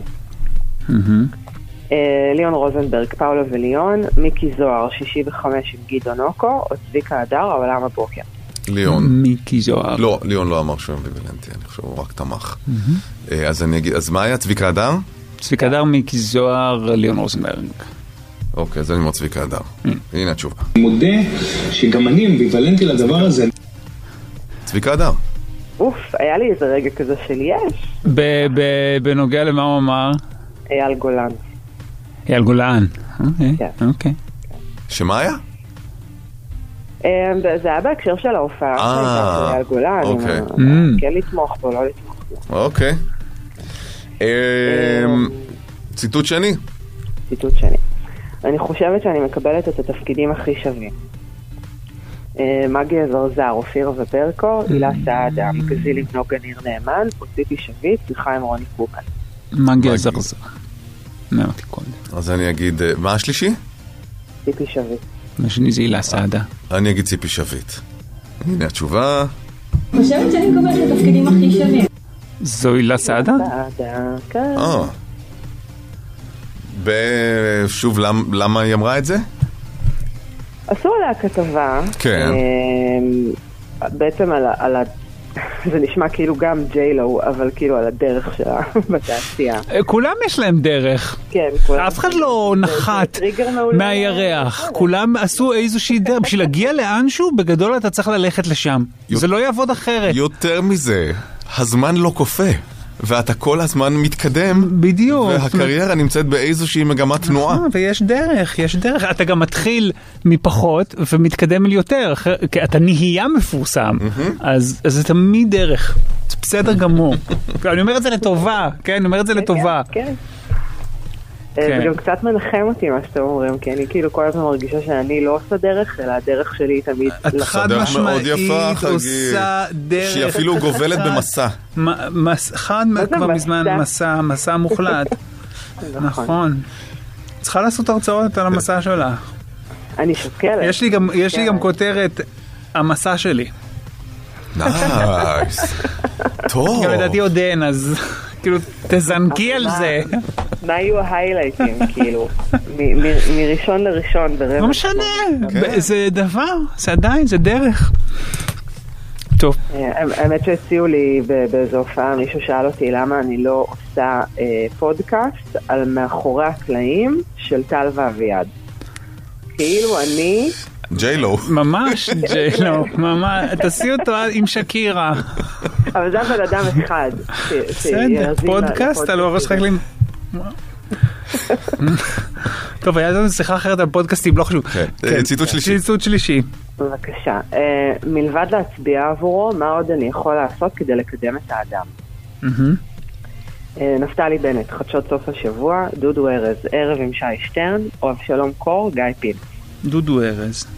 J: ליאון רוזנברג, פאולה וליאון, מיקי זוהר, 65 עם גדעון אוקו, או צביקה הדר, העולם הבוקר.
C: ליאון.
D: מיקי זוהר.
C: לא, ליאון לא אמר שהוא אמביוולנטי, אני חושב הוא רק תמך. אז אני אגיד, אז מה היה צביקה הדר?
D: צביקה הדר, מיקי זוהר, ליאון רוזנברג.
C: אוקיי, אז אני אומר צביקה הדר. הנה התשובה.
K: אני מודה שגם אני אמביוולנטי לדבר הזה.
C: צביקה הדר.
J: היה לי איזה רגע כזה של יש.
D: בנוגע למה הוא אמר?
J: אייל גולן.
D: אייל גולן. אוקיי.
C: שמה היה?
J: זה היה בהקשר של ההופעה של אייל גולן.
C: אוקיי.
J: כן לתמוך בו, לא לתמוך בו.
C: אוקיי. ציטוט שני. אני חושבת שאני מקבלת את התפקידים הכי שווים. מגי זרזר, אופיר וברקו, הילה סעדה, מגזיל עם נוגה ניר נאמן, ציפי שביט, וחיים רוני קובן.
D: מגי זרזר. נאמרתי קודם.
C: אז אני אגיד, מה השלישי?
J: ציפי שביט.
D: השני זה הילה סעדה.
C: אני אגיד ציפי שביט. הנה התשובה.
L: אני חושבת שאני מקבלת את התפקידים הכי שווים.
D: זו הילה סעדה?
J: כן.
C: שוב, למה היא אמרה את זה?
J: עשו עליה כתבה.
C: כן.
J: בעצם על זה נשמע כאילו גם ג'יילו, אבל כאילו על הדרך שלה בתעשייה.
D: כולם יש להם דרך.
J: כן.
D: אף אחד לא נחת מהירח. כולם עשו איזושהי דרך. בשביל להגיע לאנשהו, בגדול אתה צריך ללכת לשם. זה לא יעבוד אחרת.
C: יותר מזה, הזמן לא קופא. ואתה כל הזמן מתקדם.
D: בדיוק.
C: והקריירה נמצאת באיזושהי מגמת תנועה.
D: ויש דרך. אתה גם מתחיל מפחות ומתקדם אל יותר. אתה נהיה מפורסם. אז זה תמיד דרך. זה בסדר גמור. אני אומר את זה לטובה. כן, אני אומר את זה לטובה.
J: כן. זה גם קצת מנחם אותי מה שאתם אומרים, כי אני כאילו כל הזמן מרגישה שאני לא עושה דרך, אלא הדרך שלי תמיד...
D: את חד משמעית עושה דרך.
C: שהיא אפילו גובלת במסע.
D: חד כבר מזמן מסע מוחלט. נכון. צריכה לעשות הרצאות על המסע שלה.
J: אני שוקלת.
D: יש לי גם כותרת, המסע שלי.
C: נייס. טוב.
D: גם לדעתי עוד אין, אז... כאילו, תזנקי על זה.
J: מה היו ההיילייטים, כאילו? מראשון לראשון ברבע.
D: לא משנה, זה דבר, זה עדיין, זה דרך. טוב.
J: האמת שהציעו לי באיזו הופעה, מישהו שאל אותי למה אני לא עושה פודקאסט על מאחורי הקלעים של טל ואביעד. כאילו אני
C: ג'יילו.
D: ממש ג'יילו, ממש, תעשי אותו עם שקירה.
J: אבל זה בן אדם אחד.
D: בסדר, פודקאסט על אורס חגלים. טוב, היה לנו שיחה אחרת על פודקאסטים, לא חשוב. ציטוט שלישי.
J: בבקשה. מלבד להצביע עבורו, מה עוד אני יכול לעשות כדי לקדם את האדם? נפתלי בנט, חדשות סוף השבוע, דודו ארז, ערב עם שי שטרן, או אבשלום קור, גיא פינס.
D: דודו ארז.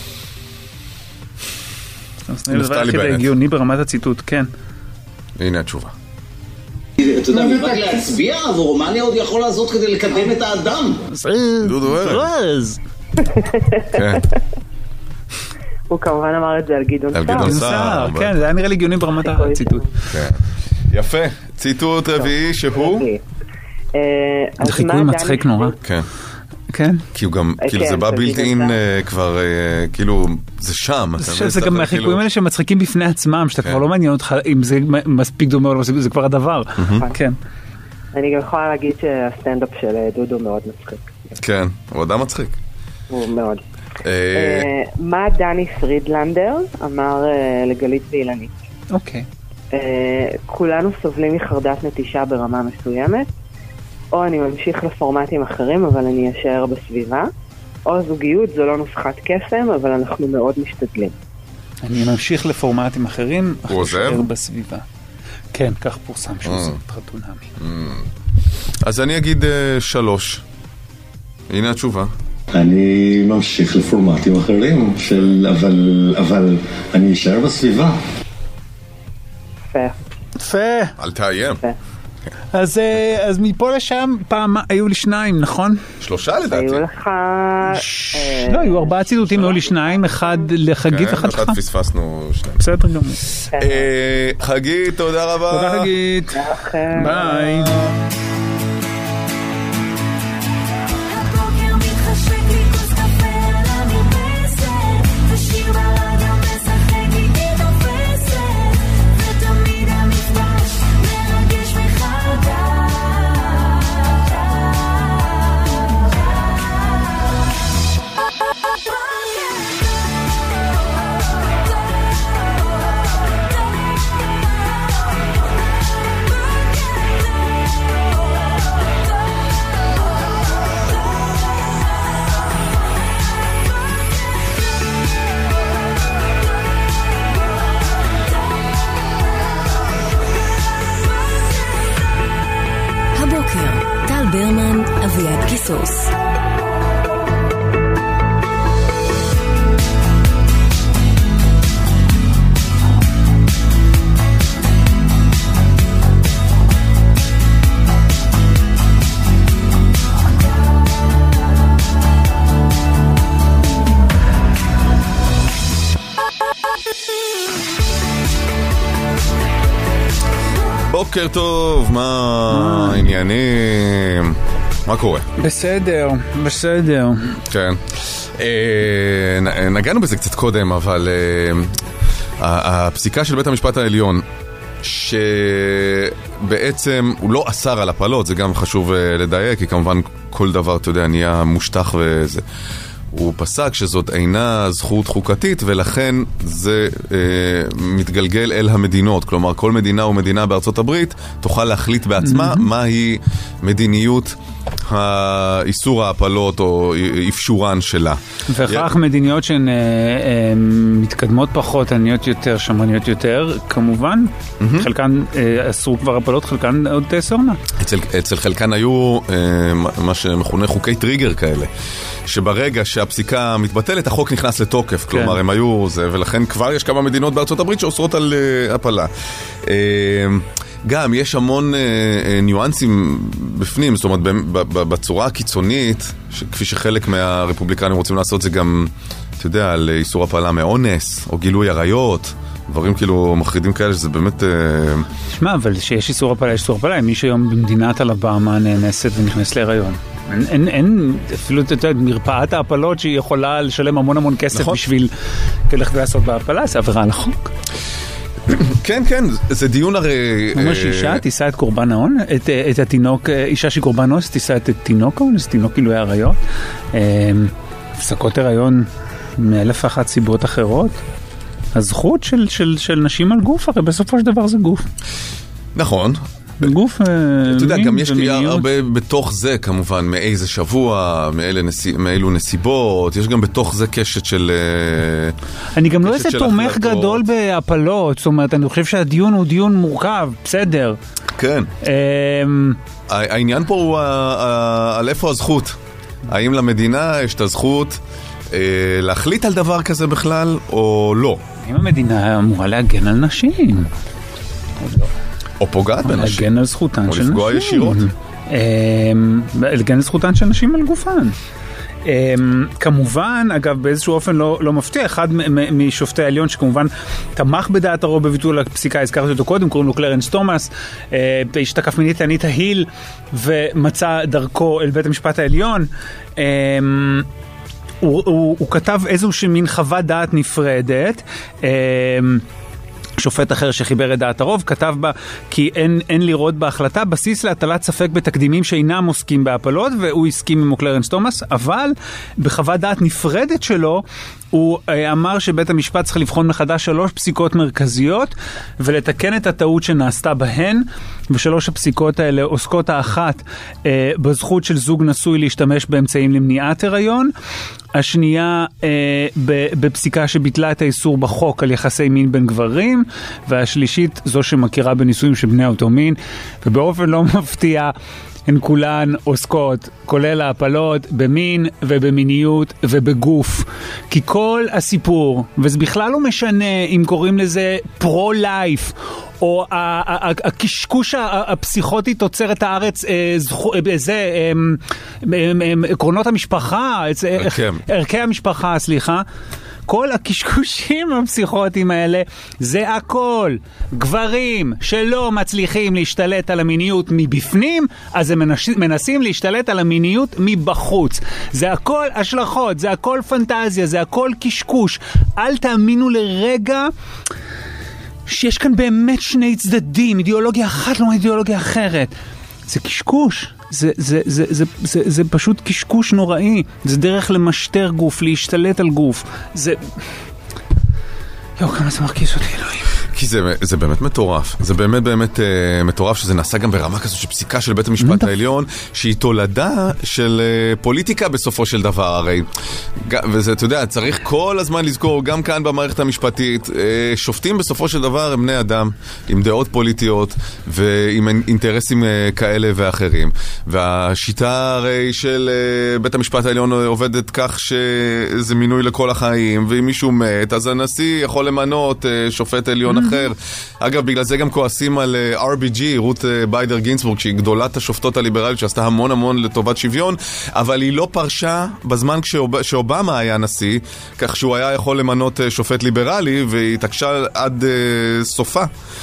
C: נפתלי בנט.
D: הגיוני ברמת הציטוט, כן.
C: הנה התשובה.
M: אתה יודע, מלבד להצביע עבורו, מה אני עוד יכול לעשות כדי לקדם את האדם?
C: דודו ארז. כן.
J: הוא כמובן אמר את זה על גדעון סער.
C: על גדעון סער,
D: כן, זה היה נראה לי הגיוני ברמת הציטוט.
C: יפה, ציטוט רביעי שהוא?
D: זה חיקוי מצחיק נורא.
C: כן.
D: כן.
C: כי הוא גם, כאילו זה בא בילט אין כבר, כאילו, זה שם.
D: זה גם החיקויים האלה שמצחיקים בפני עצמם, שאתה כבר לא מעניין אותך אם זה מספיק דומה או לא, זה כבר הדבר. כן.
J: אני גם יכולה להגיד שהסטנדאפ של דודו מאוד מצחיק.
C: כן, הוא אדם מצחיק.
J: הוא מאוד. מה דני פרידלנדר אמר לגלית ואילנית?
D: אוקיי.
J: כולנו סובלים מחרדת נטישה ברמה מסוימת, או אני ממשיך לפורמטים אחרים אבל אני אשאר בסביבה, או זוגיות זו לא נוסחת קסם אבל אנחנו מאוד משתדלים.
D: אני ממשיך לפורמטים אחרים, אך אשאר בסביבה. כן, כך פורסם שהוא עושה חתונמי.
C: אז אני אגיד 3. הנה התשובה.
N: אני ממשיך לפורמטים אחרים, אבל אני אשאר בסביבה.
J: יפה.
C: אל תאיים.
D: אז מפה לשם פעם היו לי 2, נכון?
C: 3 לדעתי.
J: היו לך...
D: לא, היו 4 ציטוטים, היו לי 2, 1 לחגית ו1 לך.
C: אחד פספסנו 2.
D: בסדר גמור.
C: חגית, תודה רבה.
D: תודה חגית. ביי.
I: ברמן, אביעד קיסוס.
C: בוקר טוב, מה העניינים? מה קורה?
D: בסדר.
C: כן. נגענו בזה קצת קודם, אבל הפסיקה של בית המשפט העליון, שבעצם הוא לא אסר על הפלות, זה גם חשוב לדייק, כי כמובן כל דבר, אתה יודע, נהיה מושטח וזה. הוא פסק שזאת אינה זכות חוקתית, ולכן זה מתגלגל אל המדינות. כלומר, כל מדינה ומדינה בארצות הברית תוכל להחליט בעצמה מהי מדיניות האיסור ההפלות או אפשורן שלה.
D: וכך מדיניות שהן מתקדמות פחות, עניות יותר, שמרניות יותר, כמובן, חלקן אסרו כבר הפלות, חלקן עוד תאסורנה.
C: אצל חלקן היו מה שמכונה חוקי טריגר כאלה, שברגע שהפסיקה מתבטלת, החוק נכנס לתוקף. כלומר, הם היו זה, ולכן כבר יש כמה מדינות בארצות הברית שאוסרות על הפלה. גם יש המון ניואנסים בפנים, זאת אומרת, בצורה הקיצונית, כפי שחלק מהרפובליקנים רוצים לעשות, זה גם, אתה יודע, על איסור הפלה מאונס, או גילוי עריות, דברים כאילו מחרידים כאלה, שזה באמת...
D: שמע, אבל שיש איסור הפלה, יש איסור הפלה. אם מישהו היום במדינת אלבמה נאנסת ונכנס להיריון. אין אפילו, אתה יודע, מרפאת ההפלות שהיא יכולה לשלם המון כסף בשביל ללכת לעשות בהפלה, זה עבירה על החוק.
C: כן, זה דיון הרי...
D: ממש אישה תישא את קורבן ההון, את התינוק, אישה שהיא קורבן הון, תישא את תינוק ההון, זה תינוק גילוי עריות. הפסקות הריון מאלף ואחת סיבות אחרות. הזכות של נשים על גוף, הרי בסופו של דבר זה גוף.
C: נכון.
D: גוף
C: אתה יודע, גם יש הרבה בתוך זה, כמובן, מאיזה שבוע, מאילו נסיבות, יש גם בתוך זה קשת של...
D: אני גם לא איזה תומך גדול בהפלות, זאת אומרת, אני חושב שהדיון הוא דיון מורכב, בסדר.
C: כן. העניין פה הוא על איפה הזכות. האם למדינה יש את הזכות להחליט על דבר כזה בכלל, או לא?
D: האם המדינה אמורה להגן על נשים?
C: או פוגעת בנשים.
D: להגן על זכותן של נשים.
C: או לפגוע ישירות.
D: להגן על זכותן של נשים על גופן. כמובן, אגב, באיזשהו אופן לא מפתיע, אחד משופטי העליון שכמובן תמך בדעת הרוב בביטול הפסיקה, הזכרתי אותו קודם, קוראים לו קלרנס תומאס, השתקף מינית לאניטה היל ומצא דרכו אל בית המשפט העליון. הוא כתב איזושהי מין חוות דעת נפרדת, שופט אחר שחיבר את דעת הרוב, כתב בה כי אין לראות בהחלטה בסיס להטלת ספק בתקדימים שאינם עוסקים בהפלות, והוא הסכים עם קלרנס תומאס, אבל בחוות דעת נפרדת שלו, הוא אמר שבית המשפט צריך לבחון מחדש 3 פסיקות מרכזיות, ולתקן את הטעות שנעשתה בהן, ו3 הפסיקות האלה עוסקות האחת בזכות של זוג נשוי להשתמש באמצעים למניעת הריון, השנייה בפסיקה שביטלה את האיסור בחוק על יחסי מין בין גברים, והשלישית זו שמכירה בנישואים של בני אותו מין, ובאופן לא מפתיע הן כולן עוסקות, כולל ההפלות, במין ובמיניות ובגוף. כי כל הסיפור, וזה בכלל לא משנה אם קוראים לזה פרו-לייף, או הקשקוש הפסיכוטי תוצרת הארץ, עקרונות המשפחה, ערכי המשפחה, סליחה. כל הקשקושים הפסיכוטיים האלה, זה הכל. גברים שלא מצליחים להשתלט על המיניות מבפנים, אז הם מנסים להשתלט על המיניות מבחוץ. זה הכל השלכות, זה הכל פנטזיה, זה הכל קשקוש. אל תאמינו לרגע שיש כאן באמת שני צדדים, אידיאולוגיה אחת לא אידיאולוגיה אחרת. זה קשקוש. זה פשוט קשקוש נוראי. זה דרך למשטר גוף, להשתלט על גוף. זה... כמה זה מרגיש אותי, אלוהים.
C: כי זה באמת מטורף. זה באמת מטורף שזה נעשה גם ברמה כזו של פסיקה של בית המשפט העליון, שהיא תולדה של פוליטיקה בסופו של דבר. הרי, וזה, אתה יודע, צריך כל הזמן לזכור, גם כאן במערכת המשפטית, שופטים בסופו של דבר הם בני אדם, עם דעות פוליטיות, ועם אינטרסים כאלה ואחרים. והשיטה הרי של בית המשפט העליון עובדת כך שזה מינוי לכל החיים, ואם מישהו מת, אז הנשיא יכול למנות שופט עליון אחר. אגב, בגלל זה גם כועסים על RBG, רות ביידר גינסבורג, שהיא גדולת השופטות הליברלית, שעשתה המון לטובת שוויון, אבל היא לא פרשה בזמן שאובמה היה נשיא, כך שהוא היה יכול למנות שופט ליברלי, והיא התעקשה עד סופה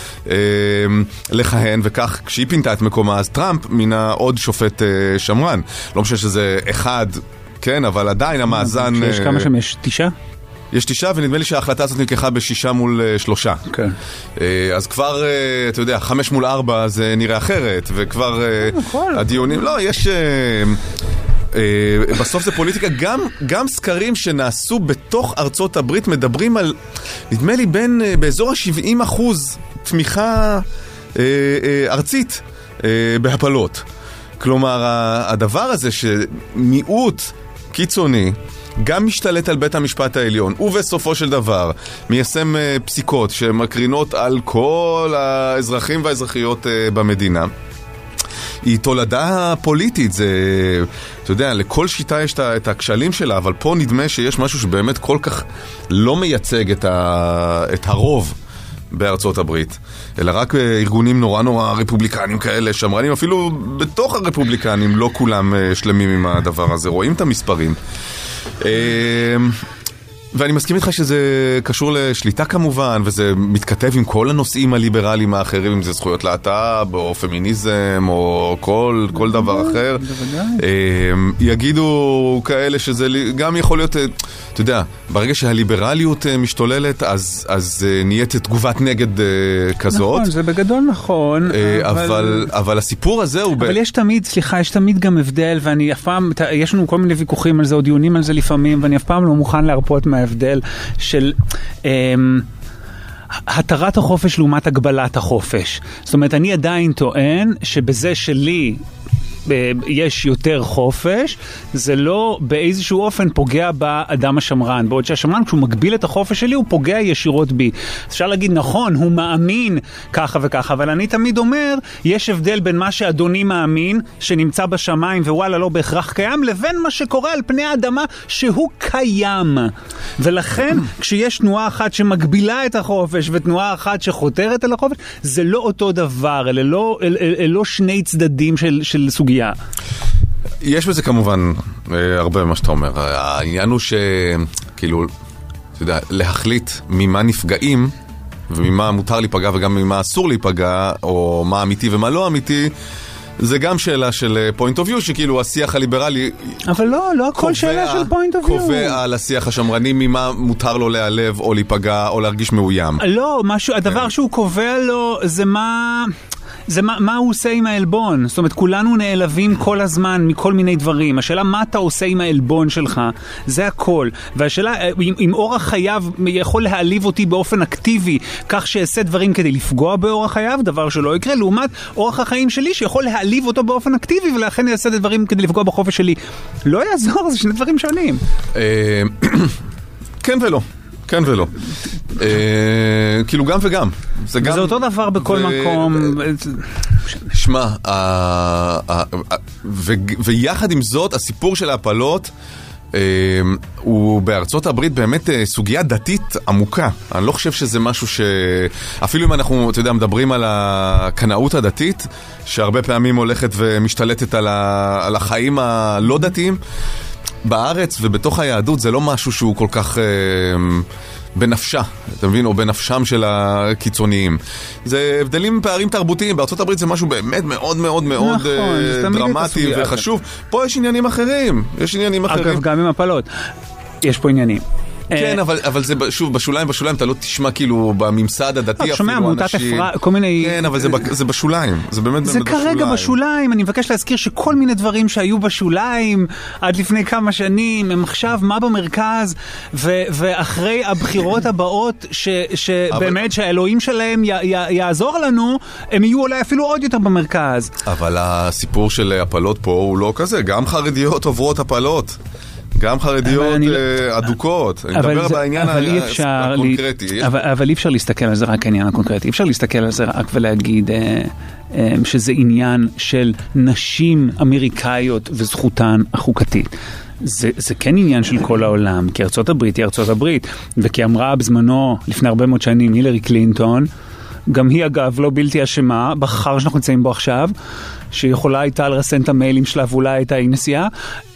C: לכהן, וכך כשהיא פינתה את מקומה, אז טראמפ מינה עוד שופט שמרן. לא משנה שזה אחד, כן, אבל עדיין המאזן...
D: יש כמה שם? יש 9?
C: יש 9, ונדמה לי שההחלטה הזאת נלקחה ב6 מול 3.
D: כן.
C: אז כבר, אתה יודע, 5 מול 4 זה נראה אחרת, וכבר הדיונים... לא, יש... בסוף זה פוליטיקה. גם סקרים שנעשו בתוך ארצות הברית מדברים על, נדמה לי, באזור ה-70% תמיכה ארצית בהפלות. כלומר, הדבר הזה שמיעוט קיצוני גם משתלט על בית המשפט העליון, ובסופו של דבר מיישם פסיקות שמקרינות על כל האזרחים והאזרחיות במדינה, היא תולדה פוליטית. זה, אתה יודע, לכל שיטה יש את הכשלים שלה, אבל פה נדמה שיש משהו שבאמת כל כך לא מייצג את הרוב בארצות הברית, אלא רק ארגונים נורא רפובליקנים כאלה, שמרנים, אפילו בתוך הרפובליקנים לא כולם שלמים עם הדבר הזה. רואים את המספרים. ואני מסכים איתך שזה קשור לשליטה כמובן, וזה מתכתב עם כל הנושאים הליברליים האחרים, אם זה זכויות להט"ב או פמיניזם או כל דבר אחר. יגידו כאלה שזה גם יכול להיות, אתה יודע, ברגע שהליברליות משתוללת, אז נהיית תגובת נגד כזאת.
D: נכון, זה בגדול נכון.
C: אבל הסיפור הזה הוא...
D: אבל יש תמיד גם הבדל, ואני אף פעם, יש לנו כל מיני ויכוחים על זה, או דיונים על זה לפעמים, ואני אף פעם לא מוכן להרפות מההבדל. ההבדל של התרת החופש לעומת הגבלת החופש. זאת אומרת, אני עדיין טוען שבזה שלי יש יותר חופש, זה לא באיזשהו אופן פוגע באדם השמרן. בעוד שהשמרן, כשהוא מגביל את החופש שלי, הוא פוגע ישירות בי. אפשר להגיד, נכון, הוא מאמין ככה וככה, אבל אני תמיד אומר, יש הבדל בין מה שאדוני מאמין, שנמצא בשמיים ווואלה לא בהכרח קיים, לבין מה שקורה על פני האדמה, שהוא קיים. ולכן, כשיש תנועה אחת שמגבילה את החופש, ותנועה אחת שחותרת על החופש, זה לא אותו דבר, אלה לא שני צדדים של סוגיה.
C: יש בזה כמובן הרבה מה שאתה אומר. העניין הוא שכאילו, אתה יודע, להחליט ממה נפגעים וממה מותר להיפגע וגם ממה אסור להיפגע, או מה אמיתי ומה לא אמיתי, זה גם שאלה של point of view, שכאילו השיח הליברלי
D: אבל לא הכל שאלה של point of view.
C: קובע על השיח השמרני ממה מותר לו להיעלב או להיפגע או להרגיש מאוים.
D: לא, הדבר שהוא קובע לו זה מה הוא עושה עם האלבון. זאת אומרת, כולנו נעלבים כל הזמן מכל מיני דברים. השאלה מה אתה עושה עם האלבון שלך, זה הכל. והשאלה, אם אורח חייו יכול להעליב אותי באופן אקטיבי, כך שאעשה דברים כדי לפגוע באורח חייו, דבר שלא יקרה, לעומת אורח החיים שלי שיכול להעליב אותו באופן אקטיבי, ולכן יעשה דברים כדי לפגוע בחופש שלי. לא יעזור, זה שני דברים שונים.
C: כן ולא. כן ולא. כאילו גם וגם.
D: וזה אותו דבר בכל מקום.
C: שמע, ויחד עם זאת, הסיפור של ההפלות הוא בארצות הברית באמת סוגיה דתית עמוקה. אני לא חושב שזה משהו אפילו אם אנחנו, אתה יודע, מדברים על הקנאות הדתית, שהרבה פעמים הולכת ומשתלטת על החיים הלא דתיים, בארץ ובתוך היהדות זה לא משהו שהוא כל כך בנפשה, אתה מבין? או בנפשם של הקיצוניים. זה הבדלים פערים תרבותיים. בארצות הברית זה משהו באמת מאוד מאוד מאוד דרמטי וחשוב. פה יש עניינים אחרים.
D: אגב, גם עם הפלות. יש פה עניינים.
C: כן, אבל זה שוב, בשוליים אתה לא תשמע כאילו בממסד הדתי אפילו אנשים.
D: כל מיני...
C: כן, אבל זה בשוליים. זה באמת
D: זה כרגע בשוליים. אני מבקש להזכיר שכל מיני דברים שהיו בשוליים עד לפני כמה שנים, הם עכשיו מה במרכז, ואחרי הבחירות הבאות, שבאמת שהאלוהים שלהם יעזור לנו, הם יהיו אולי אפילו עוד יותר במרכז.
C: אבל הסיפור של הפלות פה הוא לא כזה. גם חרדיות עוברות הפלות. גם חרדיות אדוקות. אני מדבר בעניין הקונקרטי.
D: אבל אי אפשר להסתכל על זה רק העניין הקונקרטי. אי אפשר להסתכל על זה רק ולהגיד שזה עניין של נשים אמריקאיות וזכותן החוקתית. זה כן עניין של כל העולם, כי ארצות הברית היא ארצות הברית, וכי אמרה בזמנו, לפני הרבה מאוד שנים, הילרי קלינטון, גם היא אגב לא בלתי אשמה, בחר שאנחנו נמצאים בו עכשיו, שיכולה הייתה לרסן את המיילים שלה, ואולי הייתה היא נסיעה,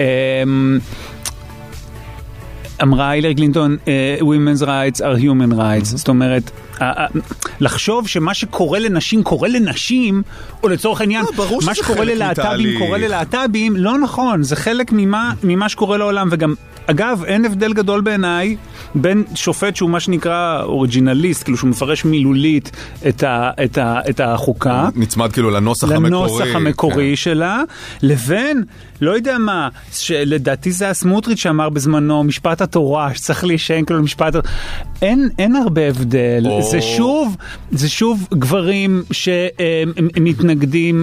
D: אמרה הילרי קלינטון, women's rights are human rights. זאת אומרת, לחשוב שמה שקורה לנשים קורה לנשים, או לצורך העניין, מה שקורה ללהט"בים קורה ללהט"בים, לא נכון. זה חלק ממה שקורה לעולם. וגם, אגב, אין הבדל גדול בעיניי בין שופט שהוא מה שנקרא אוריג'ינליסט, כאילו שהוא מפרש מילולית את החוקה.
C: נצמד כאילו לנוסח
D: המקורי שלה, לבין, לא יודע מה, שלדעתי זה הסמוטריץ' שאמר בזמנו, משפט התורה, שצריך להישען כאילו משפט... אין הרבה הבדל. זה שוב גברים שמתנגדים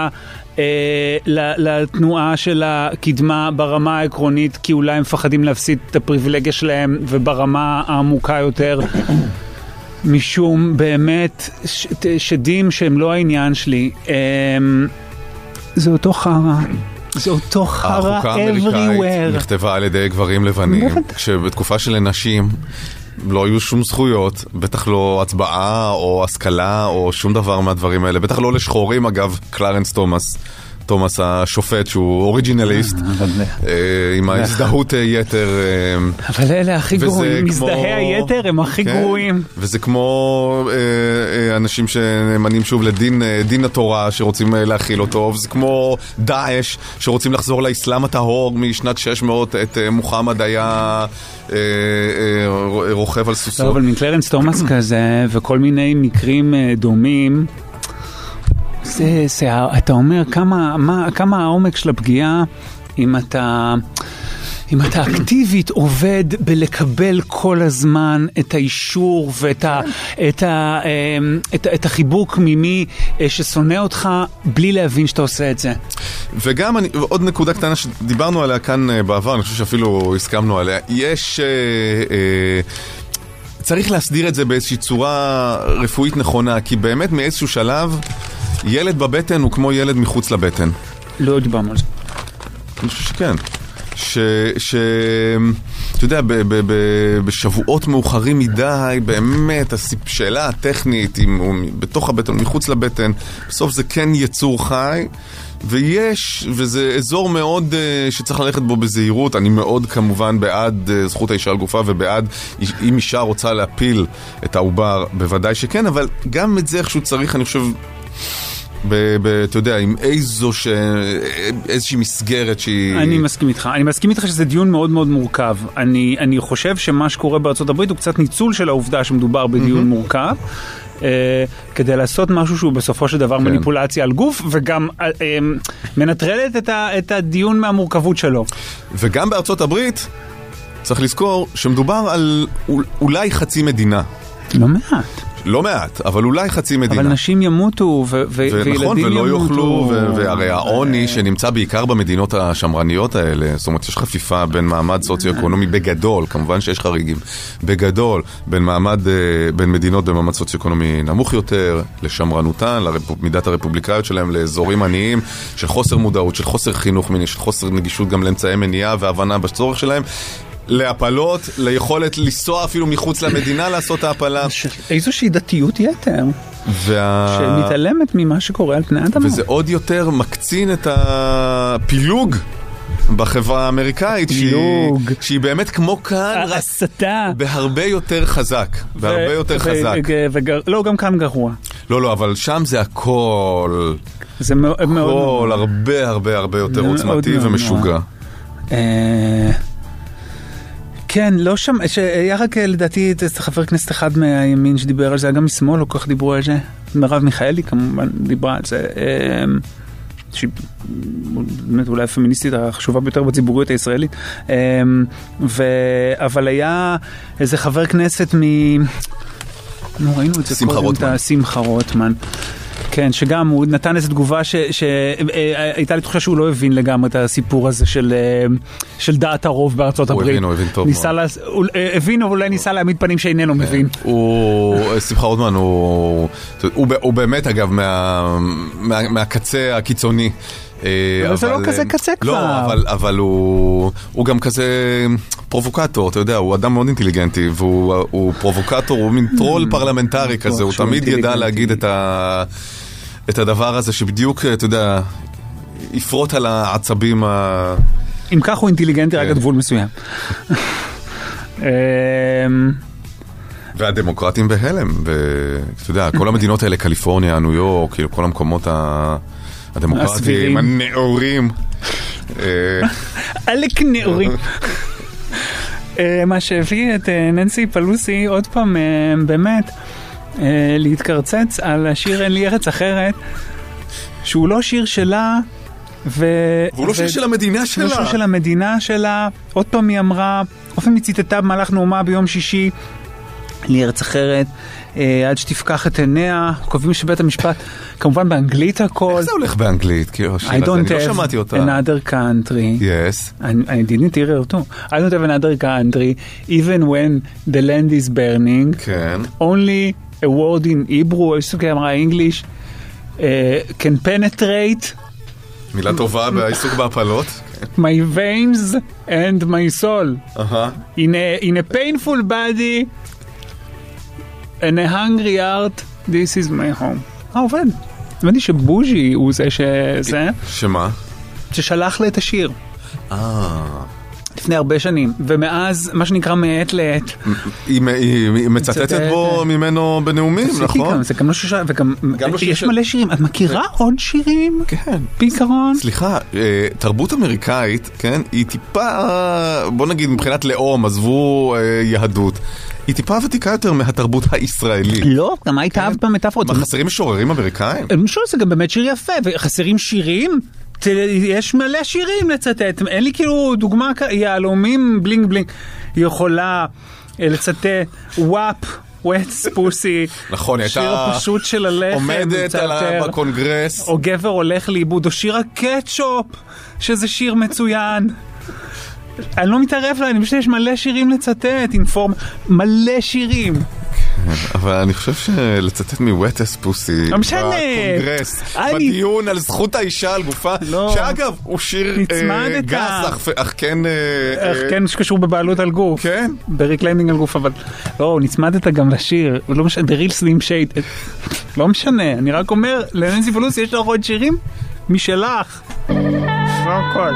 D: לתנועה של הקדמה ברמה העקרונית, כי אולי הם מפחדים להפסיד את הפריבילגיה שלהם, וברמה העמוקה יותר משום באמת שדים שהם לא העניין שלי. זה אותו חרה. זה אותו חרה everywhere. החוקה האמריקאית
C: נכתבה על ידי גברים לבנים, כשבתקופה של נשים לא היו שום זכויות, בטח לא הצבעה או השכלה או שום דבר מהדברים האלה, בטח לא לשחורים. אגב, קלרנס תומאס השופט שהוא אוריג'ינליסט עם ההזדהות יתר,
D: אבל אלה הכי גרועים, מזדהי היתר הם הכי גרועים,
C: וזה כמו אנשים שנאמנים שוב לדין התורה שרוצים להכיל אותו, וזה כמו דאעש שרוצים לחזור לאסלאם הטהור משנת 600, את מוחמד היה רוכב על סוסו.
D: אבל מקלרנס תומאס כזה וכל מיני מקרים דומים, אתה אומר כמה העומק של הפגיעה, אם אתה אם אתה אקטיבית עובד בלקבל כל הזמן את האישור ואת החיבוק ממי ששונא אותך בלי להבין שאתה עושה את זה.
C: וגם עוד נקודה קטנה שדיברנו עליה כאן בעבר, אני חושב שאפילו הסכמנו עליה, יש צריך להסדיר את זה באיזושהי צורה רפואית נכונה, כי באמת מאיזשהו שלב ילד בבטן הוא כמו ילד מחוץ לבטן.
D: לא דיברנו על זה.
C: אני חושב שכן. אתה יודע, בשבועות מאוחרים מדי, באמת, השאלה הטכנית, אם הוא בתוך הבטן או מחוץ לבטן, בסוף זה כן יצור חי, וזה אזור מאוד שצריך ללכת בו בזהירות. אני מאוד כמובן בעד זכות האישה על גופה, ובעד אם אישה רוצה להפיל את העובר, בוודאי שכן, אבל גם את זה איכשהו צריך, אני חושב, אתה יודע, עם איזושהי מסגרת שהיא...
D: אני מסכים איתך שזה דיון מאוד מאוד מורכב. אני חושב שמה שקורה בארצות הברית הוא קצת ניצול של העובדה שמדובר בדיון מורכב, כדי לעשות משהו שהוא בסופו של דבר מניפולציה על גוף, וגם מנטרלת את הדיון מהמורכבות שלו.
C: וגם בארצות הברית צריך לזכור שמדובר על אולי חצי מדינה. לא מעט, אבל אולי חצי מדינה.
D: אבל נשים ימותו וילדים ימותו.
C: ונכון, ולא יוכלו, והרי העוני שנמצא בעיקר במדינות השמרניות האלה, זאת אומרת, יש חפיפה בין מעמד סוציו-אקונומי בגדול, כמובן שיש חריגים, בגדול, בין מדינות במעמד סוציו-אקונומי נמוך יותר, לשמרנותן, למידת הרפובליקאיות שלהם, לאזורים עניים, של חוסר מודעות, של חוסר חינוך מיני, של חוסר נגישות גם לאמצעי מניעה והבנה בצורך שלהם. להפלות, ליכולת לנסוע אפילו מחוץ למדינה לעשות ההפלה.
D: איזושהי דתיות יתר. שמתעלמת ממה שקורה על פני האדמה.
C: וזה עוד יותר מקצין את הפילוג בחברה האמריקאית, שהיא באמת כמו כאן,
D: הסתה.
C: בהרבה יותר חזק. בהרבה יותר חזק.
D: לא, גם כאן גרוע.
C: לא, אבל שם זה הכל.
D: זה מאוד...
C: הרבה יותר עוצמתי ומשוגע.
D: כן, לא שם, שהיה רק לדעתי חבר כנסת אחד מהימין שדיבר על זה, גם משמאל לא כל כך דיברו על זה, מרב מיכאלי כמובן דיברה על זה, שהיא באמת אולי הפמיניסטית החשובה ביותר בציבוריות הישראלית, אבל היה איזה חבר כנסת ראינו את זה קודם, שמחה רוטמן. כן, שגם הוא נתן איזו תגובה שהייתה לי תחושה שהוא לא הבין לגמרי את הסיפור הזה של דעת הרוב בארצות הברית.
C: הוא הבין טוב מאוד.
D: הבין, אבל אולי ניסה להעמיד פנים שאיננו מבין.
C: שמחה רוטמן הוא באמת אגב מהקצה הקיצוני.
D: אבל זה לא כזה קצה כבר.
C: לא, אבל הוא גם כזה פרובוקטור, אתה יודע, הוא אדם מאוד אינטליגנטי, והוא פרובוקטור, הוא מין טרול פרלמנטרי כזה, הוא תמיד ידע להגיד את הדבר הזה שבדיוק, אתה יודע, יפרוט על העצבים
D: אם כך הוא אינטליגנטי רק עד גבול מסוים.
C: והדמוקרטים בהלם, ואתה יודע, כל המדינות האלה, קליפורניה, ניו יורק, כאילו כל המקומות הדמוקרטיים, הנאורים.
D: עלק נאורים. מה שהביא את ננסי פלוסי עוד פעם באמת להתקרצץ על השיר אין לי ארץ אחרת, שהוא לא שיר שלה,
C: והוא לא שיר של המדינה שלה.
D: הוא לא שיר של המדינה שלה. עוד פעם היא אמרה, עוד פעם היא ציטטה במהלך נאומה ביום שישי, לי ארץ אחרת, עד שתפקח את עיניה, קובעים שבית המשפט, כמובן באנגלית הכל.
C: איך זה הולך באנגלית?
D: I don't have another country.
C: Yes.
D: I didn't hear it too. I don't have another country, even when the land is burning.
C: כן.
D: Only a word in Hebrew, עיסוק אמרה English, can penetrate.
C: מילה טובה בעיסוק בהפלות.
D: My veins and my soul. In a painful body, and a hungry heart, this is my home. עובד. הבנתי שבוז'י הוא זה שזה...
C: שמה?
D: ששלח לה את השיר. לפני הרבה שנים. ומאז, מה שנקרא מעת לעת.
C: היא מצטטת בו ממנו בנאומים, נכון?
D: זה גם לא שושע, וגם יש מלא שירים. את מכירה עוד שירים?
C: כן.
D: בעיקרון?
C: סליחה, תרבות אמריקאית, כן, היא טיפה, בוא נגיד מבחינת לאום, עזבו יהדות. היא טיפה ותיקה יותר מהתרבות הישראלית.
D: לא, גם היית אהבת במטאפורות.
C: מה, חסרים משוררים אמריקאים?
D: משורר זה גם באמת שיר יפה, וחסרים שירים יש מלא שירים לצטט, אין לי כאילו דוגמה, יעלומים בלינג בלינג, היא יכולה לצטט וואפ, wet pussy,
C: נכון,
D: שיר הפשוט של הלחם,
C: עומדת בקונגרס,
D: או גבר הולך לאיבוד, או שיר הקטשופ, שזה שיר מצוין. אני לא מתערף לה, אני חושב שיש מלא שירים לצטט, מלא שירים.
C: אבל אני חושב שלצטט מ-Wettest Pussy בקונגרס, בדיון על זכות האישה על גופה, שאגב הוא שיר גס, אך כן
D: שקשור בבעלות על גוף, בריקליימינג על גוף, אבל לא, נצמדת גם לשיר, לא משנה, The Real Slim Shade, לא משנה, אני רק אומר, לננסי פלוסי יש לך עוד שירים משלך, לא הכל.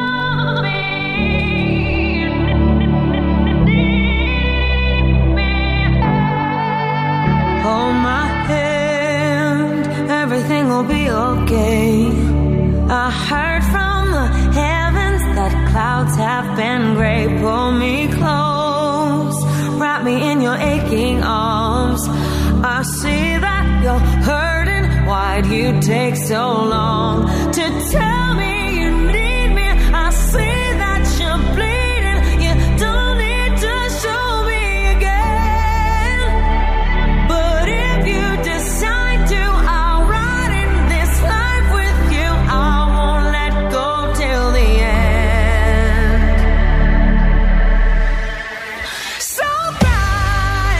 O: Hold my hand, everything will be okay. I heard from the heavens that clouds have been gray. Pull me close, wrap me in your aching arms. I see that you're hurting, why'd you take so long to tell me you need me? I see that you're bleeding, you don't need to show me again. But if you decide to, I'll ride in this life with you. I won't let go till the end. So cry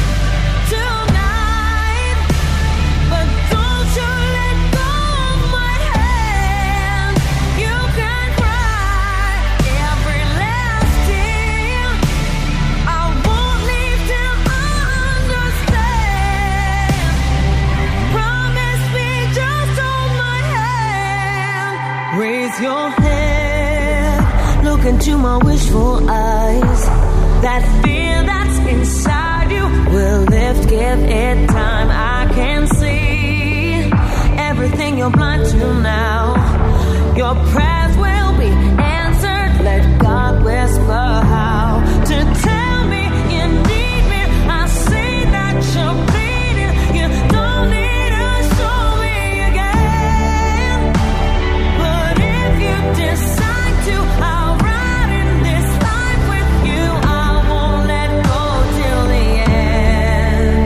O: tonight, but don't you let go of my hand. You can cry every last tear. I won't leave till I understand. Promise me, just hold my hand. Raise your head, look into my wishful eyes. That fear that's inside you will lift, give it time. I can see everything you're blind to now. Your prayers will be answered. Let God whisper how to tell me you need me. I see that you're bleeding. You don't need to show me again. But if you decide to, I'll ride in this life with you. I won't let go till the end.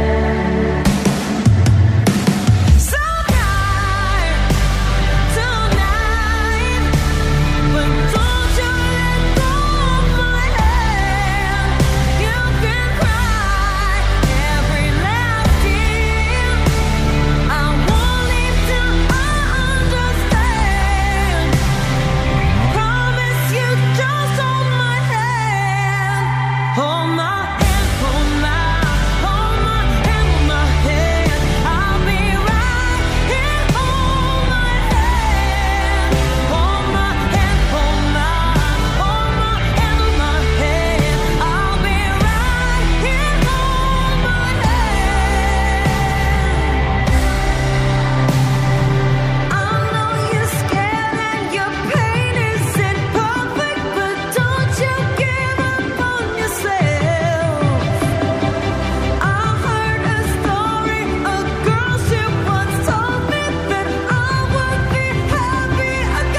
O: So cry tonight, but don't you let go of my hand. You can cry every last tear. I won't leave till I understand. Promise you, just hold my hand. Hold my hand, hold my hand, hold my hand. I'll be right here. Hold my hand, hold my hand, hold my hand. I'll be right here. Hold my hand. I know you're scared and your pain isn't perfect, but don't you give up on yourself. I heard a story, a girl she once told me that I would be happy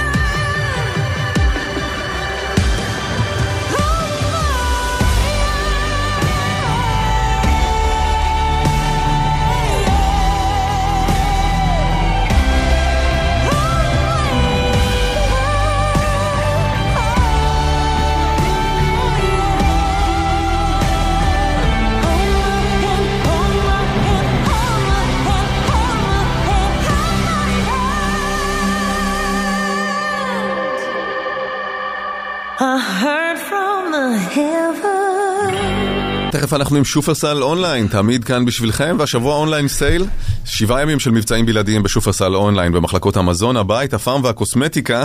O: I heard from the heaven.
C: תכף אנחנו עם שופרסל אונליין, תמיד כאן בשבילכם, והשבוע אונליין סייל, 7 ימים של מבצעים בלעדיים בשופרסל אונליין, במחלקות המזון, הבית, הפארם והקוסמטיקה,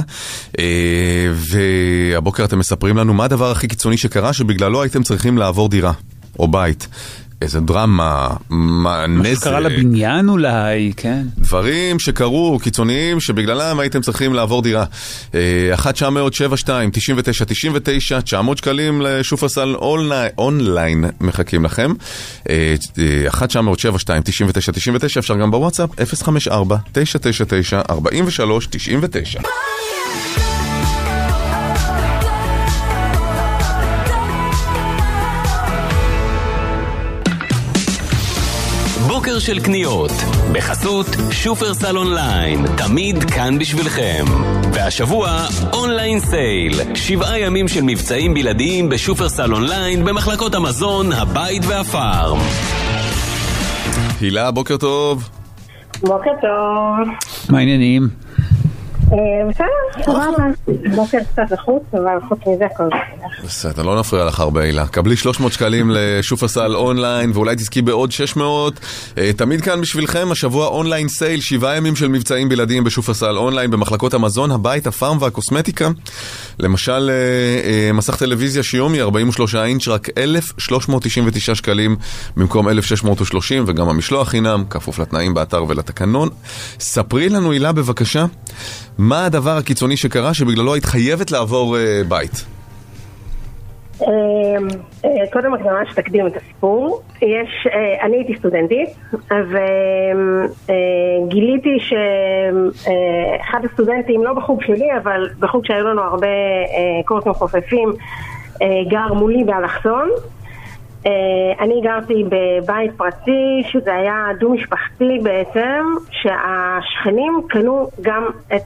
C: והבוקר אתם מספרים לנו מה הדבר הכי קיצוני שקרה, שבגללו הייתם צריכים לעבור דירה או בית. איזה דרמה, מה נזק.
D: מה שקרה לבניין אולי, כן.
C: דברים שקרו, קיצוניים, שבגללם הייתם צריכים לעבור דירה. 1-900-72-99-99, 900 שקלים לשופרסל אונליין מחכים לכם. 1-900-72-99-99, אפשר גם בוואטסאפ, 054-999-4399.
E: בוקר של קניות, בחסות שופרסל אונליין, תמיד כאן בשבילכם. והשבוע אונליין סייל, 7 ימים של מבצעים בלעדיים בשופרסל אונליין במחלקות המזון, הבית והפארם.
C: הילה, בוקר טוב.
P: בוקר טוב.
D: מה העניינים?
P: בסדר, סבבה. בוקר קצת לחוץ, אבל חוץ מזה כל
C: בסדר, לא נפריע לך הרבה, הילה. קבלי 300 שקלים לשופרסל אונליין, ואולי תזכי בעוד 600. תמיד כאן בשבילכם, השבוע אונליין סייל, 7 ימים של מבצעים בלעדיים בשופרסל אונליין, במחלקות המזון, הבית, הפארם והקוסמטיקה. למשל, מסך טלוויזיה שיומי, 43 אינץ', רק 1,399 שקלים, במקום 1,630, וגם המשלוח חינם, כפוף לתנאים באתר ולתקנון. ספרי לנו, הילה, בבקשה, מה הדבר הקיצוני שקרה שבגללו היית חייבת לעבור בית?
P: קודם הקדמה שתקדים את הסיפור. אני הייתי סטודנטית, וגיליתי שאחד הסטודנטים, לא בחוג שלי, אבל בחוג שהיו לנו הרבה קורסים חופפים, גר מולי באלכסון. אני גרתי בבית פרטי, שזה היה דו משפחתי בעצם, שהשכנים קנו גם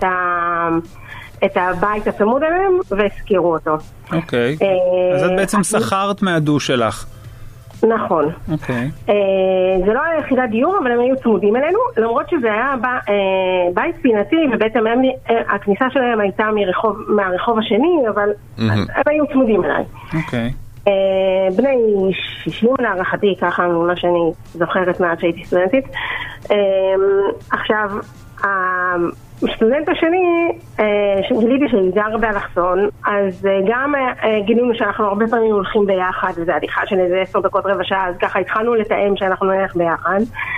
P: את הבית הצמוד אליהם והזכירו אותו.
D: אוקיי, אז את בעצם שכרת מהדו שלך.
P: נכון.
D: אוקיי.
P: זה לא היה יחידת דיור, אבל הם היו צמודים אלינו, למרות שזה היה בית פינתי, ובעצם הכניסה שלהם הייתה מהרחוב השני, אבל הם היו צמודים אליי.
D: אוקיי.
P: בני 60 להערכתי, ככה מה שאני זוכרת מעט שהייתי סטודנטית. עכשיו, הסטודנט השני, שגיליתי שגר באלכסון, אז גם גילינו שאנחנו הרבה פעמים הולכים ביחד, וזה הליכה של איזה 10 דקות רבע שעה, אז ככה התחלנו לתאם שאנחנו נלך ביחד.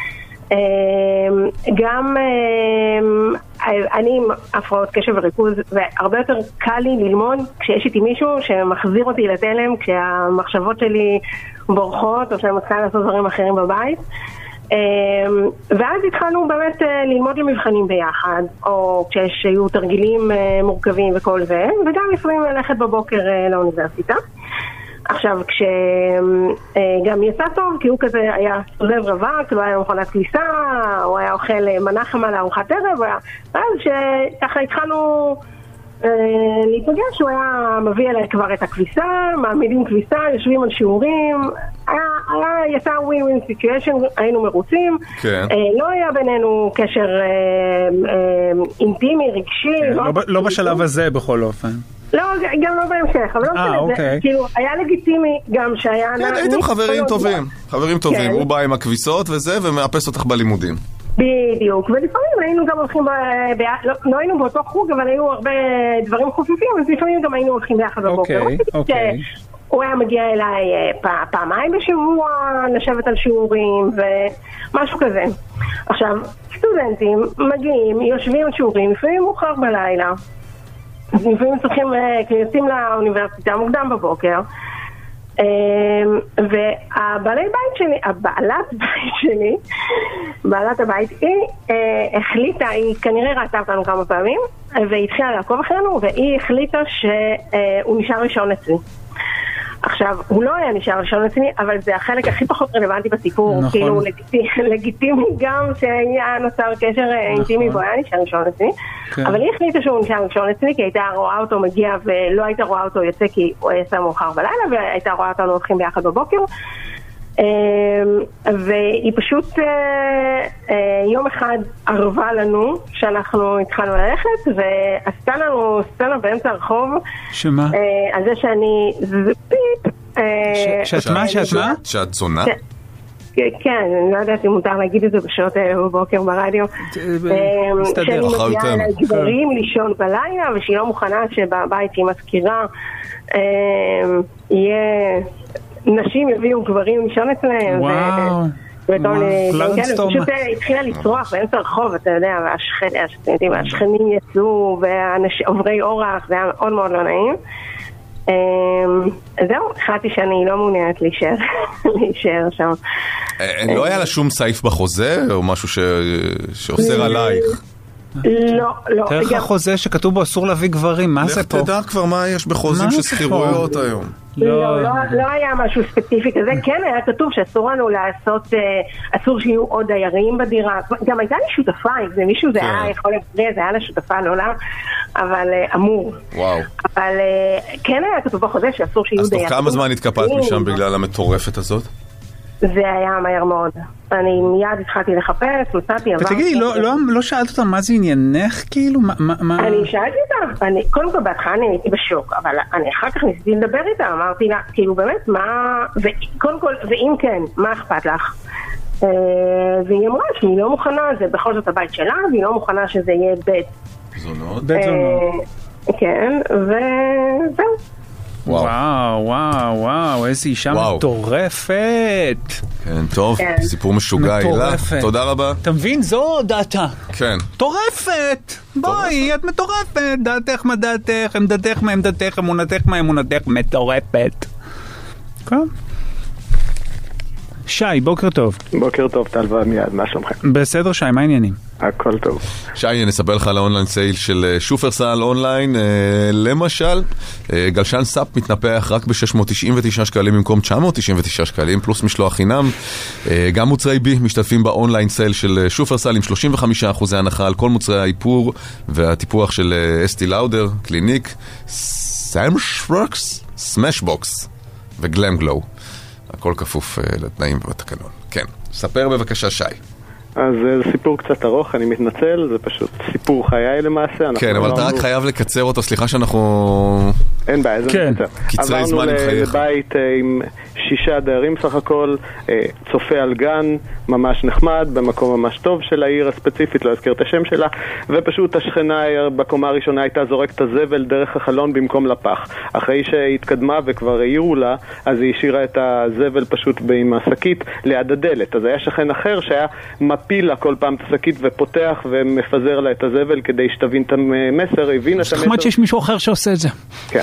P: גם אני עם הפרעות קשב וריכוז, והרבה יותר קל לי ללמוד כשיש איתי מישהו שמחזיר אותי לתלם כשהמחשבות שלי בורחות או שאני מתחילה לעשות דברים אחרים בבית. ואז התחלנו באמת ללמוד למבחנים ביחד, או כשיש תרגילים מורכבים וכל זה, וגם לפעמים ללכת בבוקר לאוניברסיטה. עכשיו, כשגם יצא טוב, כי הוא כזה היה סולב רווק, לא היה מכונת כביסה, הוא היה אוכל מנה חמה לארוחת ערב, ואז שככה התחלנו להיפגש, הוא היה מביא אליי כבר את הכביסה, מעמידים כביסה, יושבים על שיעורים, יצא ווין-ווין סיטואשן, היינו מרוצים,
C: כן.
P: לא היה בינינו קשר אינטימי, רגשי.
D: לא בשלב הזה בכל אופן.
P: לא, גם לא בהמשך, אבל לא משנה,
D: אוקיי.
P: כאילו, היה לגיטימי גם שהיה...
C: כן, הייתם חברים טובים, חברים טובים, הוא בא עם הכביסות וזה, ומאפס אותך בלימודים.
P: בדיוק, ולפעמים היינו גם הולכים, לא היינו באותו חוג, אבל היו הרבה דברים חופפים, אז לפעמים גם היינו הולכים ביחד בבוקר.
D: אוקיי.
P: הוא היה מגיע אליי פעמיים בשבוע, לשבת על שיעורים ומשהו כזה. עכשיו, סטודנטים מגיעים, יושבים על שיעורים, לפעמים מאוחר בלילה. לפעמים צריכים, יוצאים לאוניברסיטה מוקדם בבוקר, והבעלת הבית, היא החליטה, היא כנראה ראתה אותנו כמה פעמים, והיא התחילה לעקוב אחרינו, והיא החליטה שהוא נשאר ראשון אצלי. עכשיו, הוא לא היה נשאר ראשון אצלי, אבל זה החלק הכי פחות רלוונטי בסיפור, נכון. כאילו לגיטימי גם שהיה נוצר קשר אינטימי והוא היה נשאר ראשון אצלי, כן. אבל היא החליטה שהוא נשאר ראשון אצלי, כי הייתה רואה אותו מגיע ולא הייתה רואה אותו יוצא כי הוא יצא מאוחר בלילה, והייתה רואה אותנו הולכים ביחד בבוקר, והיא פשוט יום אחד ערבה לנו שאנחנו התחלנו ללכת, ועשתה לנו סצנה באמצע הרחוב.
D: שמה?
P: על זה שאני
C: שאת זונה?
P: כן, אני לא יודעת אם מותר להגיד את זה בשעות בבוקר ברדיו, שאני מגיעה לגברים לישון בלילה, ושהיא לא מוכנה שבבית היא מזכירה יהיה נשים יביאו גברים לישון אצלהם.
D: וואו.
P: פשוט התחילה לצרוח באמצע הרחוב, אתה יודע, והשכנים יצאו, ועוברי אורח, זה היה מאוד מאוד לא נעים. זהו, החלטתי שאני לא מעוניינת להישאר שם.
C: לא היה לה שום סעיף בחוזה, או משהו שאוסר עלייך?
P: לא, לא.
D: תראה לך חוזה שכתוב בו אסור להביא גברים, מה זה פה?
C: לך תדע כבר מה יש בחוזים של סחירויות היום.
P: לא היה משהו ספציפי כזה, כן היה כתוב שאסור לנו לעשות, אסור שיהיו עוד דיירים בדירה, גם הייתה לי שותפה, אם זה מישהו זה היה יכול להפריע, זה היה לה שותפה, לא לה, אבל אמור.
C: וואו.
P: אבל כן היה כתוב בחוזה שאסור שיהיו דיירים.
C: אז תוך כמה זמן התקפלת משם בגלל המטורפת הזאת?
P: זה היה מהר מאוד. אני מיד התחלתי לחפש, מצאתי...
D: ותגידי, לא שאלת אותה מה זה עניינך, כאילו?
P: אני שאלתי אותה, קודם כל בהתחלה אני הייתי בשוק, אבל אני אחר כך ניסיתי לדבר איתה, אמרתי לה, כאילו באמת, מה... קודם כל, ואם כן, מה אכפת לך? והיא אמרה שהיא לא מוכנה, זה בכל זאת הבית שלה, והיא לא מוכנה שזה יהיה בית
C: זונות.
P: כן, וזהו.
D: וואו, וואו, וואו, איזו אישה מטורפת.
C: כן, טוב, סיפור משוגע, אילה. תודה רבה.
D: אתה מבין? זו דעתה.
C: כן.
D: מטורפת. בואי, את מטורפת. דעתך מה דעתך, עמדתך מה עמדתך, אמונתך מה אמונתך, מטורפת. כן. שי, בוקר טוב.
Q: בוקר טוב, טל ומיד, מה שלומכם?
D: בסדר, שי, מה העניינים?
Q: הכל טוב.
C: שי, נספר לך על האונליין סייל של שופרסל אונליין. למשל, גלשן סאפ מתנפח רק ב-699 שקלים במקום 999 שקלים, פלוס משלוח חינם. גם מוצרי בי משתתפים באונליין סייל של שופרסל עם 35% הנחה על כל מוצרי האיפור והטיפוח של אסטי לאודר, קליניק, סמashbox וגלם גלו. הכל כפוף לתנאים ובתקנון. כן, ספר בבקשה שי.
Q: אז זה סיפור קצת ארוך, אני מתנצל, זה פשוט סיפור חיי למעשה.
C: כן, אבל אתה רק חייב לקצר אותו, סליחה שאנחנו...
Q: אין בעיה, זה מקצר.
C: קצרי זמן עם חייך.
Q: עברנו לבית עם 6 דיירים סך הכל, צופה על גן, ממש נחמד, במקום ממש טוב של העיר הספציפית, לא אזכיר את השם שלה, ופשוט השכנה בקומה הראשונה הייתה זורקת הזבל דרך החלון במקום לפח. אחרי שהתקדמה וכבר העירו לה, אז היא השאירה את הזבל פשוט עם השקית ליד הדלת. אז היה שכן אחר שהיה מפיל לה כל פעם את השקית ופותח ומפזר לה את הזבל כדי שתבין את המסר, הבין את המסר.
D: נחמד שיש מישהו אחר שעושה את זה.
Q: כן.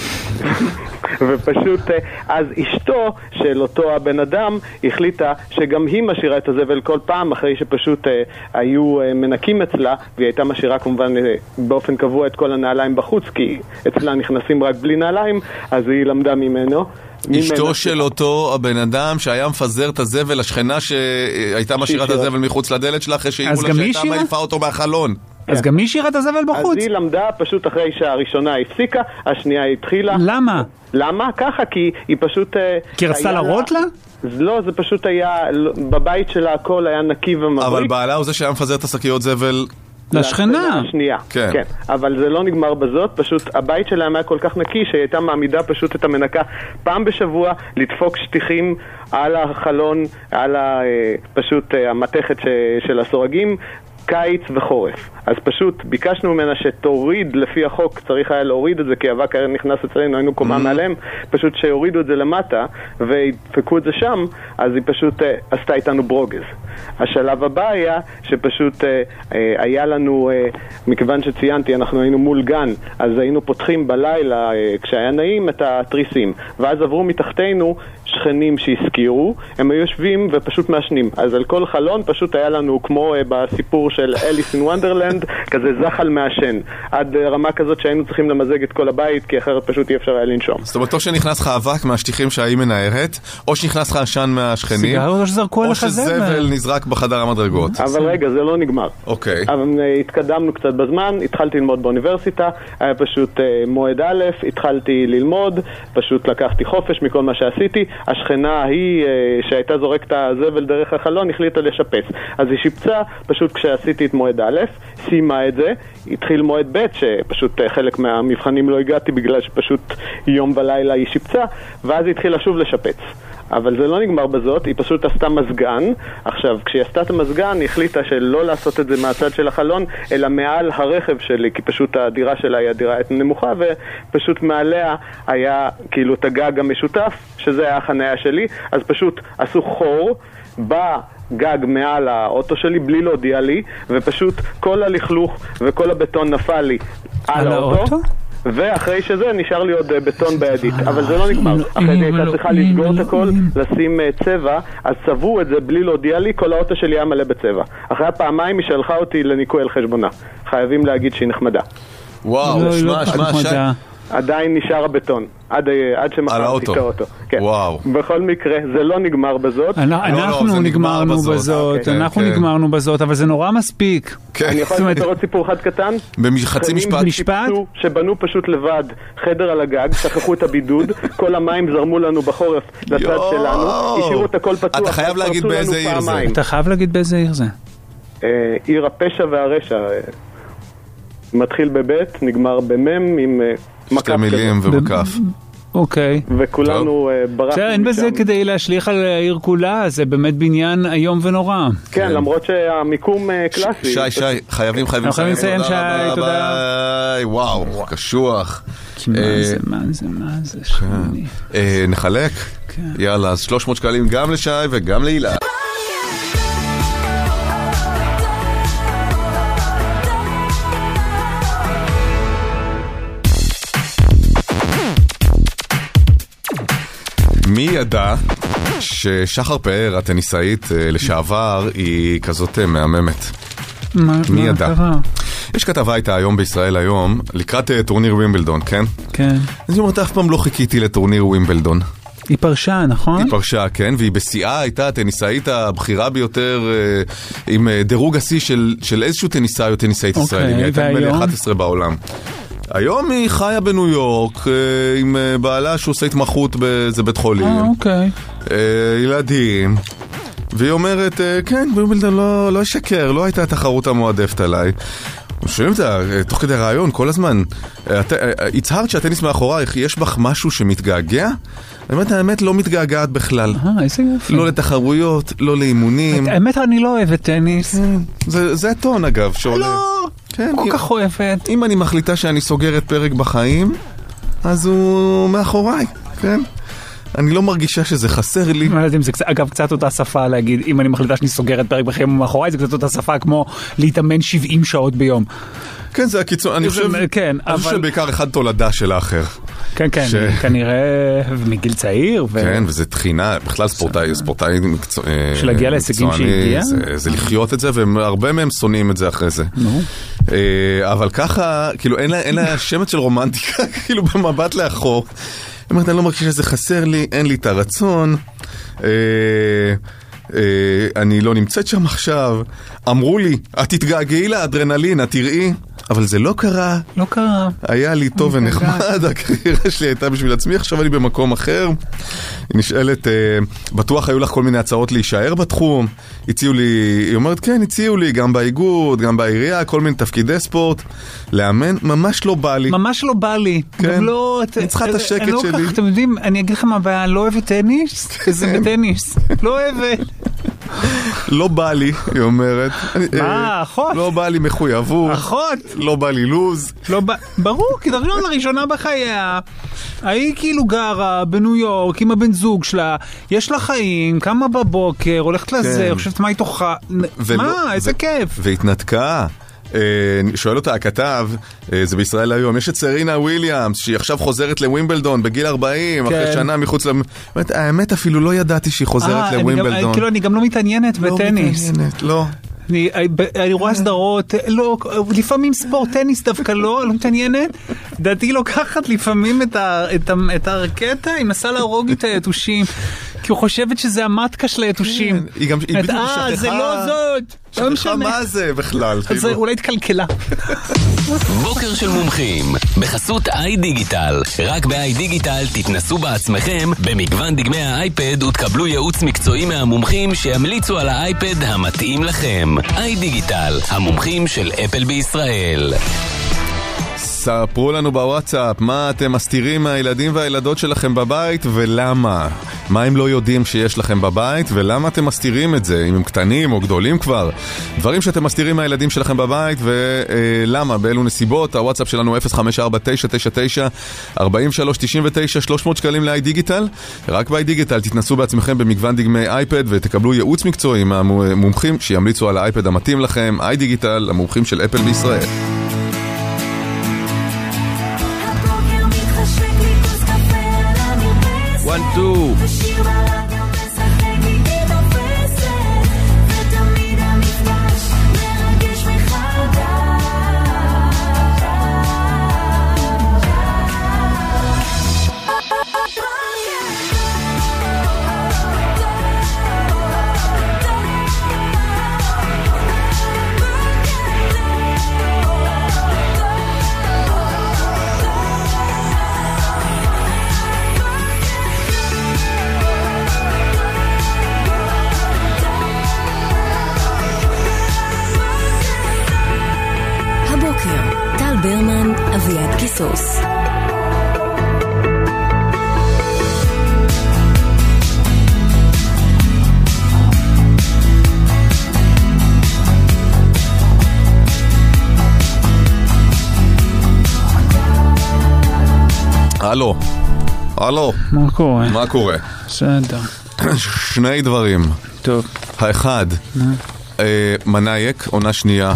Q: ופשוט אז אשתו של אותו הבן אדם החליטה שגם היא משאירה את הזבל כל פעם, אחרי שפשוט היו מנקים אצלה, והיא הייתה משאירה כמובן באופן קבוע את כל הנעליים בחוץ, כי אצלה נכנסים רק בלי נעליים, אז היא למדה ממנו.
C: אשתו של אותו הבן אדם שהיה מפזר את הזבל, השכנה שהייתה משאירה את הזבל מחוץ לדלת שלה, אחרי שהיא שהייתה מעיפה אותו מהחלון.
D: אז גם מי השאירה את הזבל בחוץ?
Q: אז היא למדה פשוט אחרי שהראשונה הפסיקה, השנייה התחילה.
D: למה?
Q: למה? ככה, כי היא פשוט...
D: כי רצתה להראות לה?
Q: לא, זה פשוט היה... בבית שלה הכל היה נקי ומבריק.
C: אבל בעלה הוא זה שהיה מפזר את השקיות זבל...
D: לשכנה.
Q: השנייה,
C: כן.
Q: כן. אבל זה לא נגמר בזאת, פשוט הבית שלהם היה כל כך נקי שהיא הייתה מעמידה פשוט את המנקה פעם בשבוע לדפוק שטיחים על החלון, על פשוט המתכת של הסורגים, קיץ וחורף. אז פשוט ביקשנו ממנה שתוריד, לפי החוק צריך היה להוריד את זה, כי אבק נכנס אצלנו, היינו קומה מעליהם, פשוט שהורידו את זה למטה והדפקו את זה שם, אז היא פשוט עשתה איתנו ברוגז. השלב הבא היה שפשוט היה לנו, מכיוון שציינתי, אנחנו היינו מול גן, אז היינו פותחים בלילה, כשהיה נעים, את התריסים, ואז עברו מתחתנו שכנים שהזכירו, הם היו יושבים ופשוט מעשנים. אז על כל חלון פשוט היה לנו, כמו בסיפור של אליס אין וונדרלנד, כזה זחל מעשן, עד רמה כזאת שהיינו צריכים למזג את כל הבית, כי אחרת פשוט אי אפשר היה לנשום.
C: זאת אומרת, או שנכנס לך אבק מהשטיחים שהיא מנערת, או שנכנס לך עשן מהשכנים,
D: סיגריות, או
C: שזבל נזרק בחדר המדרגות.
Q: אבל רגע, זה לא נגמר.
C: אוקיי.
Q: התקדמנו קצת בזמן, התחלתי ללמוד באוניברסיטה, היה פשוט מועד א', התחלתי ללמוד, פשוט לקחתי חופש מכל מה שעשיתי. השכנה היא שהייתה זורקת הזבל דרך החלון החליטה לשפץ. אז היא שיפצה, פשוט כשעשיתי את מועד א', סיימה את זה, התחיל מועד ב', שפשוט חלק מהמבחנים לא הגעתי בגלל שפשוט יום ולילה היא שיפצה, ואז היא התחילה שוב לשפץ. אבל זה לא נגמר בזאת, היא פשוט עשתה מזגן. עכשיו, כשהיא עשתה את המזגן, היא החליטה שלא לעשות את זה מהצד של החלון, אלא מעל הרכב שלי, כי פשוט הדירה שלה היא הדירה נמוכה, ופשוט מעליה היה כאילו את הגג המשותף, שזה היה החניה שלי, אז פשוט עשו חור בגג מעל האוטו שלי, בלי להודיע לי, ופשוט כל הלכלוך וכל הבטון נפל לי על האוטו. ואחרי שזה נשאר לי עוד בטון בידית, אבל זה לא נגמר. אחרי זה הייתה צריכה לסגור את הכל, לשים צבע, אז צבעו את זה בלי להודיע לי, כל האוטו שלי היה מלא בצבע. אחרי הפעמיים היא שלחה אותי לניקוי על חשבונה. חייבים להגיד שהיא נחמדה.
C: וואו, שמע, שי.
Q: עדיין נשאר הבטון, עד שמחרתי את האוטו.
C: וואו.
Q: בכל מקרה, זה לא נגמר בזאת.
D: אנחנו נגמרנו בזאת, אנחנו נגמרנו בזאת, אבל זה נורא מספיק.
Q: אני יכול לתת עוד סיפור אחד קטן?
C: בחצי משפט?
Q: שבנו פשוט לבד חדר על הגג, שכחו את הבידוד, כל המים זרמו לנו בחורף לצד שלנו, השאירו את הכל פתוח.
C: אתה חייב להגיד באיזה עיר זה.
D: אתה חייב להגיד באיזה עיר זה.
Q: עיר הפשע והרשע. מתחיל בבית, נגמר במם עם
C: שתי מילים ובקף.
D: אוקיי.
Q: וכולנו ברחנו משם.
D: אין בזה כדי להשליך על העיר כולה, זה באמת בניין היום ונורא.
Q: כן, למרות שהמיקום קלאסי.
C: שי, חייבים
D: לסיים, שי, תודה.
C: וואו, קשוח.
D: מה זה שני.
C: נחלק? יאללה, אז 300 שקלים גם לשי וגם להילה. מי ידע ששחר פאר, הטניסאית לשעבר, היא כזאת מהממת? מי ידע? יש כתבה איתה היום בישראל היום, לקראת טורניר ווימבלדון, כן?
D: כן.
C: אז היא אומרת, אף פעם לא חיכיתי לטורניר ווימבלדון.
D: היא פרשה, נכון?
C: היא פרשה, כן, והיא בשיאה הייתה הטניסאית הבכירה ביותר עם דירוג השיא של איזשהו טניסאי או טניסאית ישראלים. היא הייתה בין 11 בעולם. היום היא חיה בניו יורק עם בעלה שעושה התמחות באיזה בית חולים.
D: אוקיי.
C: ילדים. והיא אומרת, כן, ווימבלדון לא ישקר, לא הייתה התחרות המועדפת עליי. שומעים את זה, תוך כדי רעיון, כל הזמן. הצהרת שהטניס מאחורייך, יש בך משהו שמתגעגע? האמת לא מתגעגעת בכלל.
D: איזה יופי.
C: לא לתחרויות, לא לאימונים.
D: האמת אני לא אוהבת טניס.
C: זה הטון אגב שעולה.
D: לא, כל כך אוהבת.
C: אם אני מחליטה שאני סוגרת פרק בחיים, אז הוא מאחוריי, כן? אני לא מרגישה שזה חסר לי.
D: אגב, קצת אותה שפה להגיד, אם אני מחליטה שאני סוגרת פרק בחיים מאחוריי, זה קצת אותה שפה כמו להתאמן 70 שעות ביום.
C: כן, זה הקיצון. אני חושב שבעיקר אחד תולדה של האחר.
D: כן, כנראה מגיל צעיר.
C: כן, וזה תחינה, בכלל ספורטאי מקצועי.
D: שלהגיע להישגים שהגיע.
C: זה לחיות את זה, והרבה מהם שונאים את זה אחרי זה. אבל ככה, כאילו אין לה שמץ של רומנטיקה, כאילו במבט לאחור. זאת אומרת, אני לא מרגיש שזה חסר לי, אין לי את הרצון, אני לא נמצאת שם עכשיו, אמרו לי, את תתגעגעי לאדרנלין, את תראי, אבל זה לא קרה.
D: לא קרה.
C: היה לי טוב ונחמד, הקריירה שלי הייתה בשביל עצמי, עכשיו אני במקום אחר. היא נשאלת, בטוח היו לך כל מיני הצעות להישאר בתחום, הציעו לי, היא אומרת, כן, הציעו לי, גם באיגוד, גם בעירייה, כל מיני תפקידי ספורט, לאמן, ממש לא בא לי.
D: ממש לא בא לי.
C: כן, אני צריכה את השקט שלי.
D: אתם יודעים, אני אגיד לך מה הבעיה, לא אוהבת טניס, זה בטניס, לא אוהבת.
C: לא בא לי, היא אומרת.
D: מה, אחות?
C: לא בא לי מחויבות.
D: אחות?
C: לא בא לי לוז.
D: ברור, כי דריון לראשונה בחייה, היא כאילו גרה בניו יורק עם הבן זוג שלה, יש לה חיים, קמה בבוקר, הולכת לזה, חושבת מה היא תוכה, מה, איזה כיף.
C: והתנתקה. שואל אותה הכתב, זה בישראל היום, יש את סרינה וויליאמס שהיא עכשיו חוזרת לווימבלדון בגיל 40 אחרי שנה מחוץ האמת אפילו לא ידעתי שהיא חוזרת לווימבלדון.
D: כאילו אני גם לא מתעניינת בטניס.
C: לא.
D: אני רואה סדרות, לא, לפעמים ספורט טניס דווקא לא מתעניינת. דעתי לוקחת לפעמים את הרקטה, היא נסה להרוג את היתושים, כי הוא חושבת שזה המתקה של היתושים.
C: היא גם בדיוק שכחה.
D: זה לא זאת.
C: שכחה מה זה בכלל.
D: אז אולי תקלקלה.
E: בוקר של מומחים, בחסות איי-דיגיטל. רק באיי-דיגיטל תתנסו בעצמכם במגוון דגמי האייפד ותקבלו ייעוץ מקצועי מהמומחים שימליצו על האייפד המתאים לכם. איי-דיגיטל, המומחים של אפל בישראל.
C: ספרו לנו בוואטסאפ מה אתם מסתירים מהילדים והילדות שלכם בבית ולמה. מה הם לא יודעים שיש לכם בבית ולמה אתם מסתירים את זה, אם הם קטנים או גדולים כבר. דברים שאתם מסתירים מהילדים שלכם בבית ולמה, באילו נסיבות. הוואטסאפ שלנו 054-999-4399, 300 שקלים לאי דיגיטל. רק באי דיגיטל תתנסו בעצמכם במגוון דגמי אייפד ותקבלו ייעוץ מקצועי מהמומחים שימליצו על האייפד המתאים לכם. איי דיגיטל, המומחים של אפל בישראל.
D: One, two.
I: ברמן, אביעד קיסוס.
C: הלו. הלו.
D: מה קורה?
C: מה קורה?
D: בסדר.
C: שני דברים.
D: טוב.
C: האחד, מנאייק, עונה שנייה.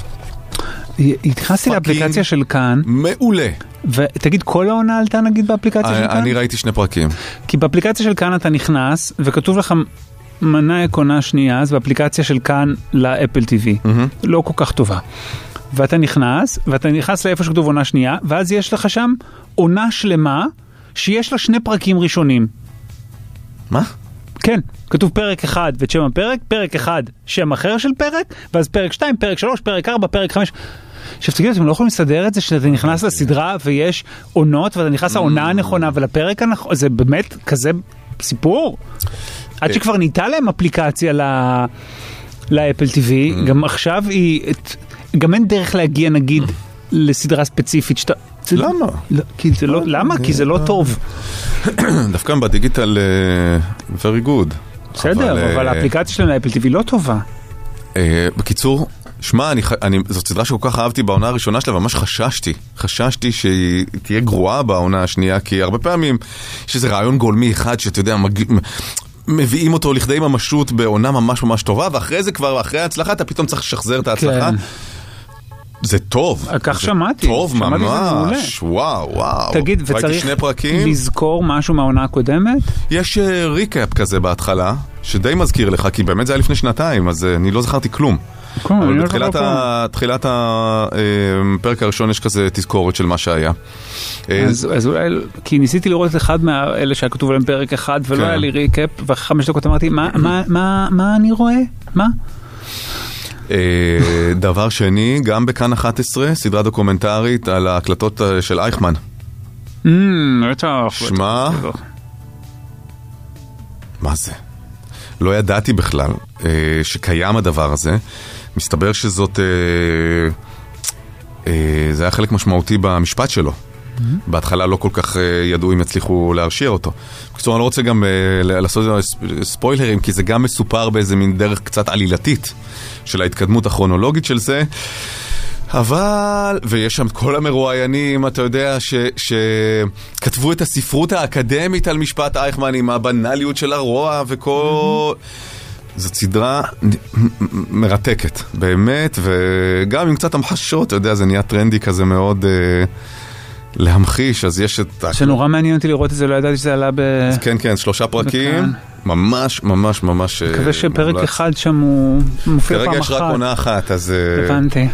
D: התייחסתי לאפליקציה של כאן.
C: מעולה.
D: ותגיד, כל העונה עלתה נגיד באפליקציה של כאן?
C: אני ראיתי 2 פרקים.
D: כי באפליקציה של כאן אתה נכנס, וכתוב לך מנאייק עונה שנייה, אז באפליקציה של כאן לאפל TV. לא כל כך טובה. ואתה נכנס לאיפה שכתוב עונה שנייה, ואז יש לך שם עונה שלמה, שיש לה 2 פרקים ראשונים.
C: מה?
D: כן, כתוב פרק 1 ואת שם הפרק, פרק 1 שם אחר של פרק, ואז פרק 2, פרק 3, פרק 4, פרק 5. עכשיו תגידו, אתם לא יכולים לסדר את זה שאתה נכנס לסדרה ויש עונות ואתה נכנס לעונה הנכונה ולפרק הנכון, זה באמת כזה סיפור. עד שכבר ניתה להם אפליקציה לאפל TV, גם עכשיו גם אין דרך להגיע נגיד לסדרה ספציפית שאתה...
C: למה?
D: למה? כי זה לא טוב.
C: דווקא בדיגיטל very good.
D: בסדר, אבל האפליקציה שלהם לאפל TV לא טובה.
C: בקיצור, שמע, זאת סדרה שכל כך אהבתי בעונה הראשונה שלה, וממש חששתי שהיא תהיה גרועה בעונה השנייה, כי הרבה פעמים יש איזה רעיון גולמי אחד שאתה יודע, מביאים אותו לכדי ממשות בעונה ממש ממש טובה, ואחרי זה כבר, אחרי ההצלחה, אתה פתאום צריך לשחזר את ההצלחה. זה טוב.
D: כך שמעתי.
C: טוב ממש. וואו.
D: תגיד, וצריך לזכור משהו מהעונה הקודמת?
C: יש ריקאפ כזה בהתחלה, שדי מזכיר לך, כי באמת זה היה לפני 2, אז אני לא זכרתי כלום. אבל בתחילת הפרק הראשון יש כזה תזכורת של מה שהיה.
D: אז אולי, כי ניסיתי לראות את אחד מהאלה שהיה כתוב עליהם פרק 1, ולא היה לי ריקאפ, ואחרי 5 דקות אמרתי, מה אני רואה? מה?
C: דבר שני, גם בכאן 11, סדרה דוקומנטרית על ההקלטות של אייכמן. שמה? מה זה? לא ידעתי בכלל שקיים הדבר הזה. מסתבר שזאת זה היה חלק משמעותי במשפט שלו. בהתחלה לא כל כך ידעו אם יצליחו להרשיע אותו. בקיצור, אני לא רוצה גם לעשות ספוילרים, כי זה גם מסופר באיזה מין דרך קצת עלילתית של ההתקדמות הכרונולוגית של זה. אבל, ויש שם כל המרואיינים, אתה יודע, שכתבו את הספרות האקדמית על משפט אייכמן עם הבנליות של הרוע וכל... זאת סדרה מרתקת, באמת, וגם עם קצת המחשות, אתה יודע, זה נהיה טרנדי כזה מאוד... להמחיש, אז יש את...
D: שנורא מעניין אותי לראות את זה, לא ידעתי שזה עלה
C: כן, 3 פרקים, ממש.
D: מקווה שפרק אחד שם הוא מופיע פעם אחת.
C: כרגע יש רק עונה אחת, אז...
D: הבנתי.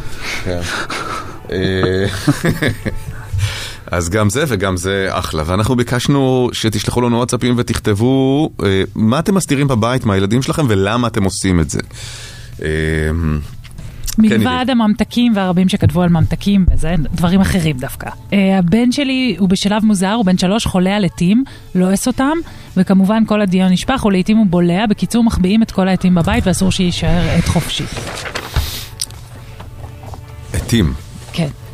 C: אז גם זה וגם זה אחלה, ואנחנו ביקשנו שתשלחו לנו וואטסאפים ותכתבו מה אתם מסתירים בבית מהילדים שלכם ולמה אתם עושים את זה.
R: מלבד הממתקים והרבים שכתבו על ממתקים וזה דברים אחרים דווקא. הבן שלי הוא בשלב מוזר, הוא בן 3, חולה על עתים, לועס אותם, וכמובן כל הדיון נשפך, ולעתים הוא בולע. בקיצור, מחביאים את כל העתים בבית ואסור שיישאר עת חופשי.
C: עתים?
R: כן.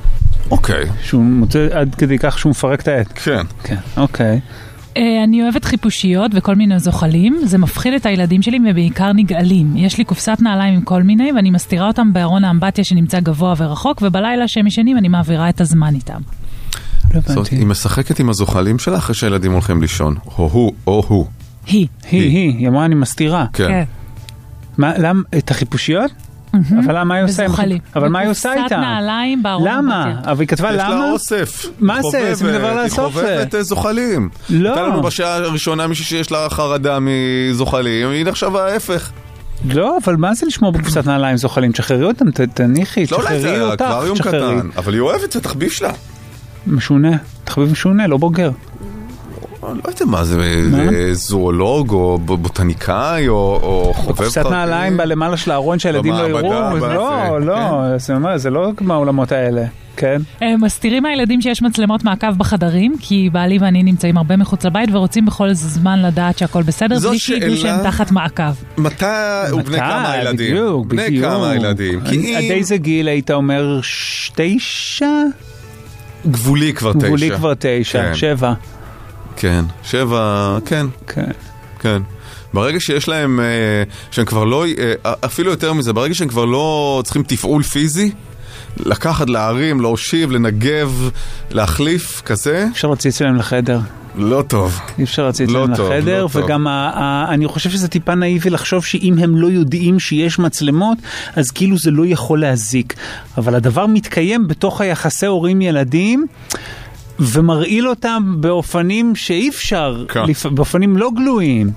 C: אוקיי.
D: שהוא מוצא עד כדי כך שהוא מפרק את העט.
C: כן.
D: כן, אוקיי.
R: אני אוהבת חיפושיות וכל מיני זוחלים, זה מפחיד את הילדים שלי ובעיקר נגעלים. יש לי קופסת נעליים עם כל מיני, ואני מסתירה אותם בארון האמבטיה שנמצא גבוה ורחוק, ובלילה שהם ישנים אני מעבירה את הזמן איתם.
C: זאת אומרת, היא משחקת עם הזוחלים שלה אחרי שהילדים הולכים לישון. או הוא.
D: היא אמרה אני מסתירה.
C: כן.
D: למה? את החיפושיות? אבל מה היא עושה? אבל מה היא עושה איתה?
R: קופסת נעליים בארון האמבטיה.
D: למה? אבל היא כתבה למה?
C: יש לה אוסף.
D: מה זה? זה מדבר לאסוף זה.
C: היא חובבת זוחלים.
D: לא.
C: הייתה לנו בשעה הראשונה מישהי שיש לה חרדה מזוחלים, היא נחשב ההפך.
D: לא, אבל מה זה לשמור בקופסת נעליים זוחלים? תשחררי אותם, תניחי, תשחררי אותך.
C: אקווריום קטן, אבל היא אוהבת, זה תחביב שלה.
D: משונה, תחביב משונה, לא בוגר.
C: לא יודע מה, זה זואולוג או בוטניקאי או חובב פרטי.
D: קופסת נעליים בלמעלה של הארון שהילדים לא יראו, לא, זה לא כמו העולמות האלה, כן?
R: מסתירים מהילדים שיש מצלמות מעקב בחדרים, כי בעלי ואני נמצאים הרבה מחוץ לבית ורוצים בכל זמן לדעת שהכל בסדר, בלי שידעו שהם תחת מעקב.
C: מתי ובני כמה ילדים? בני כמה ילדים.
D: עד איזה גיל היית אומר 9?
C: גבולי כבר 9.
D: גבולי כבר 9, 7.
C: כן, 7, כן. כן. ברגע שיש להם, שהם כבר לא, אפילו יותר מזה, ברגע שהם כבר לא צריכים תפעול פיזי, לקחת, להרים, להושיב, לנגב, להחליף, כזה.
D: אפשר להוציא אצלם לחדר.
C: לא טוב.
D: אי אפשר להוציא אצלם לחדר, וגם אני חושב שזה טיפה נאיבי לחשוב שאם הם לא יודעים שיש מצלמות, אז כאילו זה לא יכול להזיק. אבל הדבר מתקיים בתוך היחסי הורים-ילדים, ומרעיל אותם באופנים שאי אפשר, באופנים לא גלויים.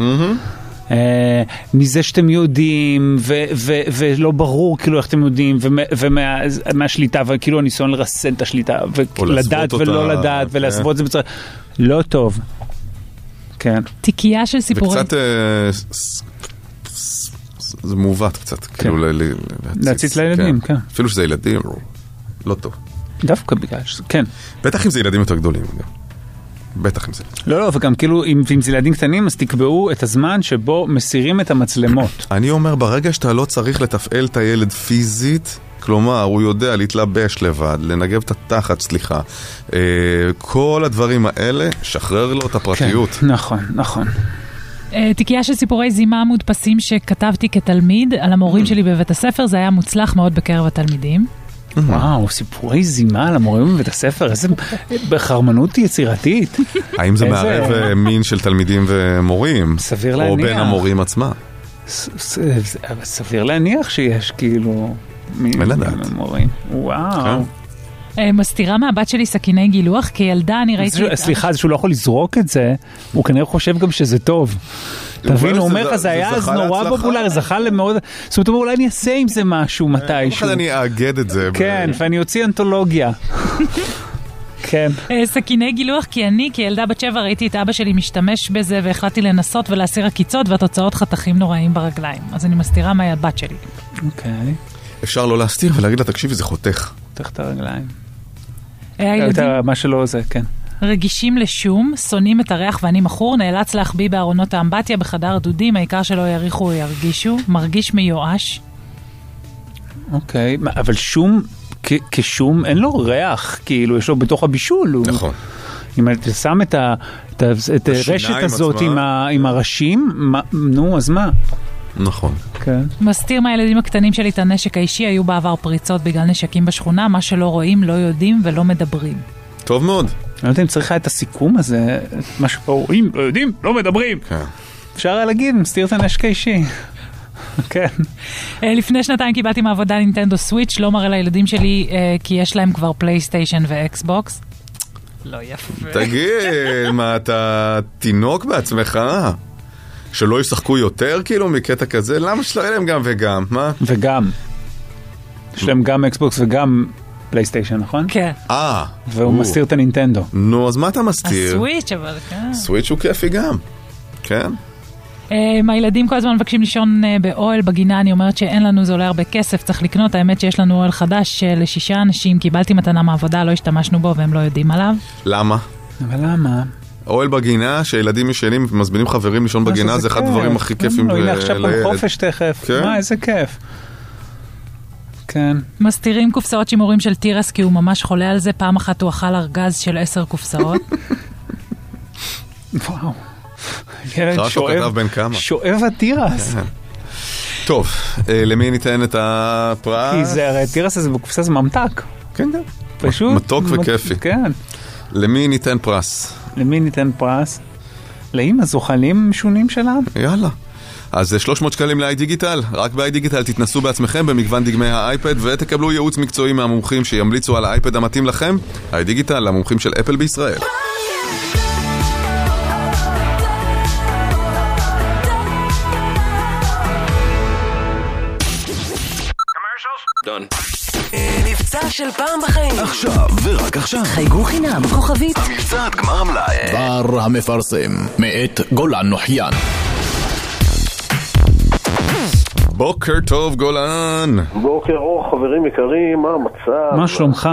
D: מזה שאתם יודעים, ולא ברור כאילו איך אתם יודעים, ומהשליטה, וכאילו הניסיון לרסן את השליטה, ולדעת ולא לדעת, ולהסוות את זה בצורה, לא טוב. כן.
R: תיקייה של סיפורים.
C: וקצת, זה מעוות קצת, כאילו
D: להציץ לילדים, כן.
C: אפילו שזה ילדים, לא טוב.
D: דווקא בגלל שזה, כן.
C: בטח אם זה ילדים יותר גדולים. בטח אם זה.
D: לא, וגם כאילו, אם זה ילדים קטנים, אז תקבעו את הזמן שבו מסירים את המצלמות.
C: אני אומר, ברגע שאתה לא צריך לתפעל את הילד פיזית, כלומר, הוא יודע להתלבש לבד, לנגב את התחת, סליחה. כל הדברים האלה, שחרר לו את הפרטיות.
D: כן, נכון.
R: תיקייה של סיפורי זימה מודפסים שכתבתי כתלמיד על המורים שלי בבית הספר, זה היה מוצלח מאוד בקרב התלמידים.
D: וואו, סיפורי זימה על המורים בבית הספר, איזה בחרמנות יצירתית.
C: האם זה מערב מין של תלמידים ומורים?
D: סביר להניח.
C: או בין המורים עצמם?
D: סביר להניח שיש כאילו מין המורים. וואו.
R: מסתירה מהבת שלי סכיני גילוח, כילדה אני ראיתי...
D: סליחה, זה שהוא לא יכול לזרוק את זה, הוא כנראה חושב גם שזה טוב. תבין, הוא אומר לך, זה היה אז נורא פופולרי, זכה למאוד... זאת אומרת, אולי אני אעשה עם זה משהו מתישהו.
C: אני אאגד את זה.
D: כן, ואני אוציא אנתולוגיה. כן.
R: סכיני גילוח, כי אני כילדה בת 7 ראיתי את אבא שלי משתמש בזה, והחלטתי לנסות ולהסיר עקיצות, והתוצאות חתכים נוראיים ברגליים. אז אני מסתירה מהבת שלי.
D: אוקיי.
C: אפשר לא להסתיר ולהגיד לה, תקשיבי, זה חותך.
D: חותך את הרגליים. מה שלא זה, כן.
R: רגישים לשום, שונאים את הריח ואני מכור, נאלץ להחביא בארונות האמבטיה בחדר דודים, העיקר שלא יריחו או ירגישו, מרגיש מיואש.
D: אוקיי, אבל שום, כשום, אין לו ריח, כאילו, יש לו בתוך הבישול.
C: נכון.
D: אם אתה שם את הרשת הזאת עם הראשים, נו, אז מה?
C: נכון.
D: כן.
R: מסתיר מהילדים הקטנים שלי את הנשק האישי, היו בעבר פריצות בגלל נשקים בשכונה, מה שלא רואים, לא יודעים ולא מדברים.
C: טוב מאוד.
D: אני לא יודע אם צריכה את הסיכום הזה, מה שלא רואים, לא יודעים, לא מדברים.
C: כן.
D: אפשר היה להגיד, מסתיר את הנשק האישי. כן.
R: לפני שנתיים קיבלתי מעבודה נינטנדו סוויץ', לא מראה לילדים שלי, כי יש להם כבר פלייסטיישן ואקסבוקס. לא יפה.
C: תגיד, מה אתה תינוק בעצמך? שלא ישחקו יותר כאילו מקטע כזה? למה שלא יהיה להם גם וגם? מה?
D: וגם. יש להם גם אקסבוקס וגם פלייסטיישן, נכון?
R: כן.
D: והוא מסתיר את הנינטנדו.
C: נו, אז מה אתה מסתיר?
R: הסוויץ' אבל, כן.
C: סוויץ' הוא כיפי גם. כן.
R: הילדים כל הזמן מבקשים לישון באוהל בגינה, אני אומרת שאין לנו, זה עולה הרבה כסף, צריך לקנות. האמת שיש לנו אוהל חדש ל6 אנשים, קיבלתי מתנה מעבודה, לא השתמשנו בו והם לא יודעים עליו.
C: למה?
D: אבל למה?
C: אוהל בגינה, שילדים ישנים ומזמינים חברים לישון בגינה, זה אחד הדברים הכי כיפים
D: לילד. הנה עכשיו פעם חופש תכף, מה, איזה כיף. כן.
R: מסתירים קופסאות שימורים של תירס כי הוא ממש חולה על זה. פעם אחת הוא אכל ארגז של 10 קופסאות.
D: וואו. ילד שואב התירס.
C: טוב, למי ניתן את הפרס?
D: כי זה הרי תירס הזה בקופסה זה ממתק.
C: כן, כן.
D: פשוט.
C: מתוק וכיפי.
D: כן.
C: למי ניתן פרס?
D: למי ניתן פרס? לאמא זוחלים משונים שלה?
C: יאללה. אז 300 שקלים לאי דיגיטל. רק באי דיגיטל תתנסו בעצמכם במגוון דגמי האייפד ותקבלו ייעוץ מקצועי מהמומחים שימליצו על האייפד המתאים לכם. איי דיגיטל, המומחים של אפל בישראל.
E: מבצע של פעם בחיים.
A: עכשיו ורק עכשיו.
E: חייגו חינם, כוכבית.
A: המבצע עד גמר המלאי. דבר המפרסם, מאת גולן נוחיין.
C: בוקר טוב גולן.
S: בוקר אור חברים יקרים, מה המצב?
D: מה שלומך?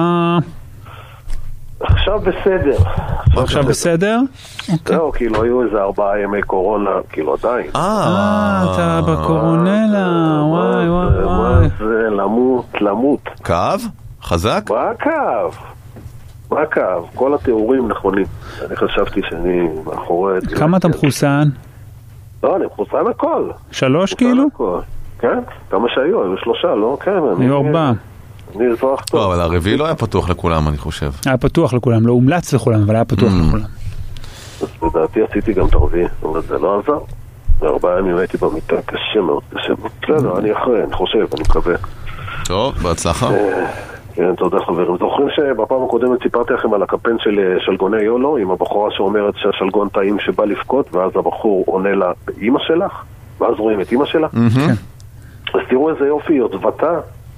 S: עכשיו בסדר.
D: עכשיו בסדר?
S: זהו, כאילו היו איזה 4 ימי קורונה, כאילו עדיין.
D: אתה בקורונלה, וואי וואי וואי.
S: מה זה, למות.
C: כאב? חזק?
S: מה כאב? כל התיאורים נכונים. אני חשבתי שאני מאחורי...
D: כמה אתה מחוסן?
S: לא, אני מחוסן הכל.
D: 3 כאילו?
S: כן, כמה היו 3, לא? כן.
D: היו 4.
S: אני ארצוח טוב.
C: לא, אבל הרביעי לא היה פתוח לכולם, אני חושב.
D: היה פתוח לכולם, לא הומלץ לכולם, אבל היה פתוח לכולם.
S: אז לדעתי עשיתי גם את הרביעי, אבל זה לא עזר. 4 ימים הייתי במיטה, קשה מאוד. בסדר, אני אחרי, אני חושב, אני מקווה.
C: טוב, בהצלחה.
S: כן, תודה חברים. זוכרים שבפעם הקודמת סיפרתי לכם על הקמפיין של שלגוני יולו, עם הבחורה שאומרת שהשלגון טעים שבא לפקות, ואז הבחור עונה לה, אמא שלך? ואז רואים את אמא שלה?
D: כן.
S: אז תראו איזה יופי, יוצבתה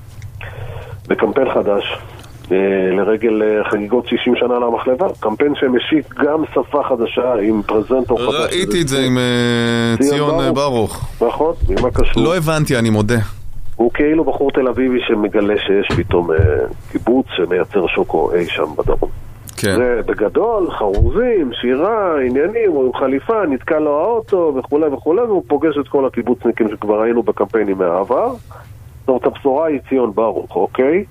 S: בקמפיין חדש לרגל חגיגות 60 שנה למחלבה, קמפיין שמשיק גם שפה חדשה עם פרזנטור חדש.
C: ראיתי את זה עם ציון ברוך.
S: נכון, עם הקשור.
C: לא הבנתי, אני מודה.
S: הוא כאילו בחור תל אביבי שמגלה שיש פתאום קיבוץ שמייצר שוקו אי שם בדרום.
C: כן.
S: זה בגדול, חרוזים, שירה, עניינים, הוא עם חליפה, נתקע לו האוטו וכולי וכולי, והוא פוגש את כל הקיבוצניקים שכבר ראינו בקמפיינים מהעבר. זאת הבשורה היא ציון ברוך, אוקיי?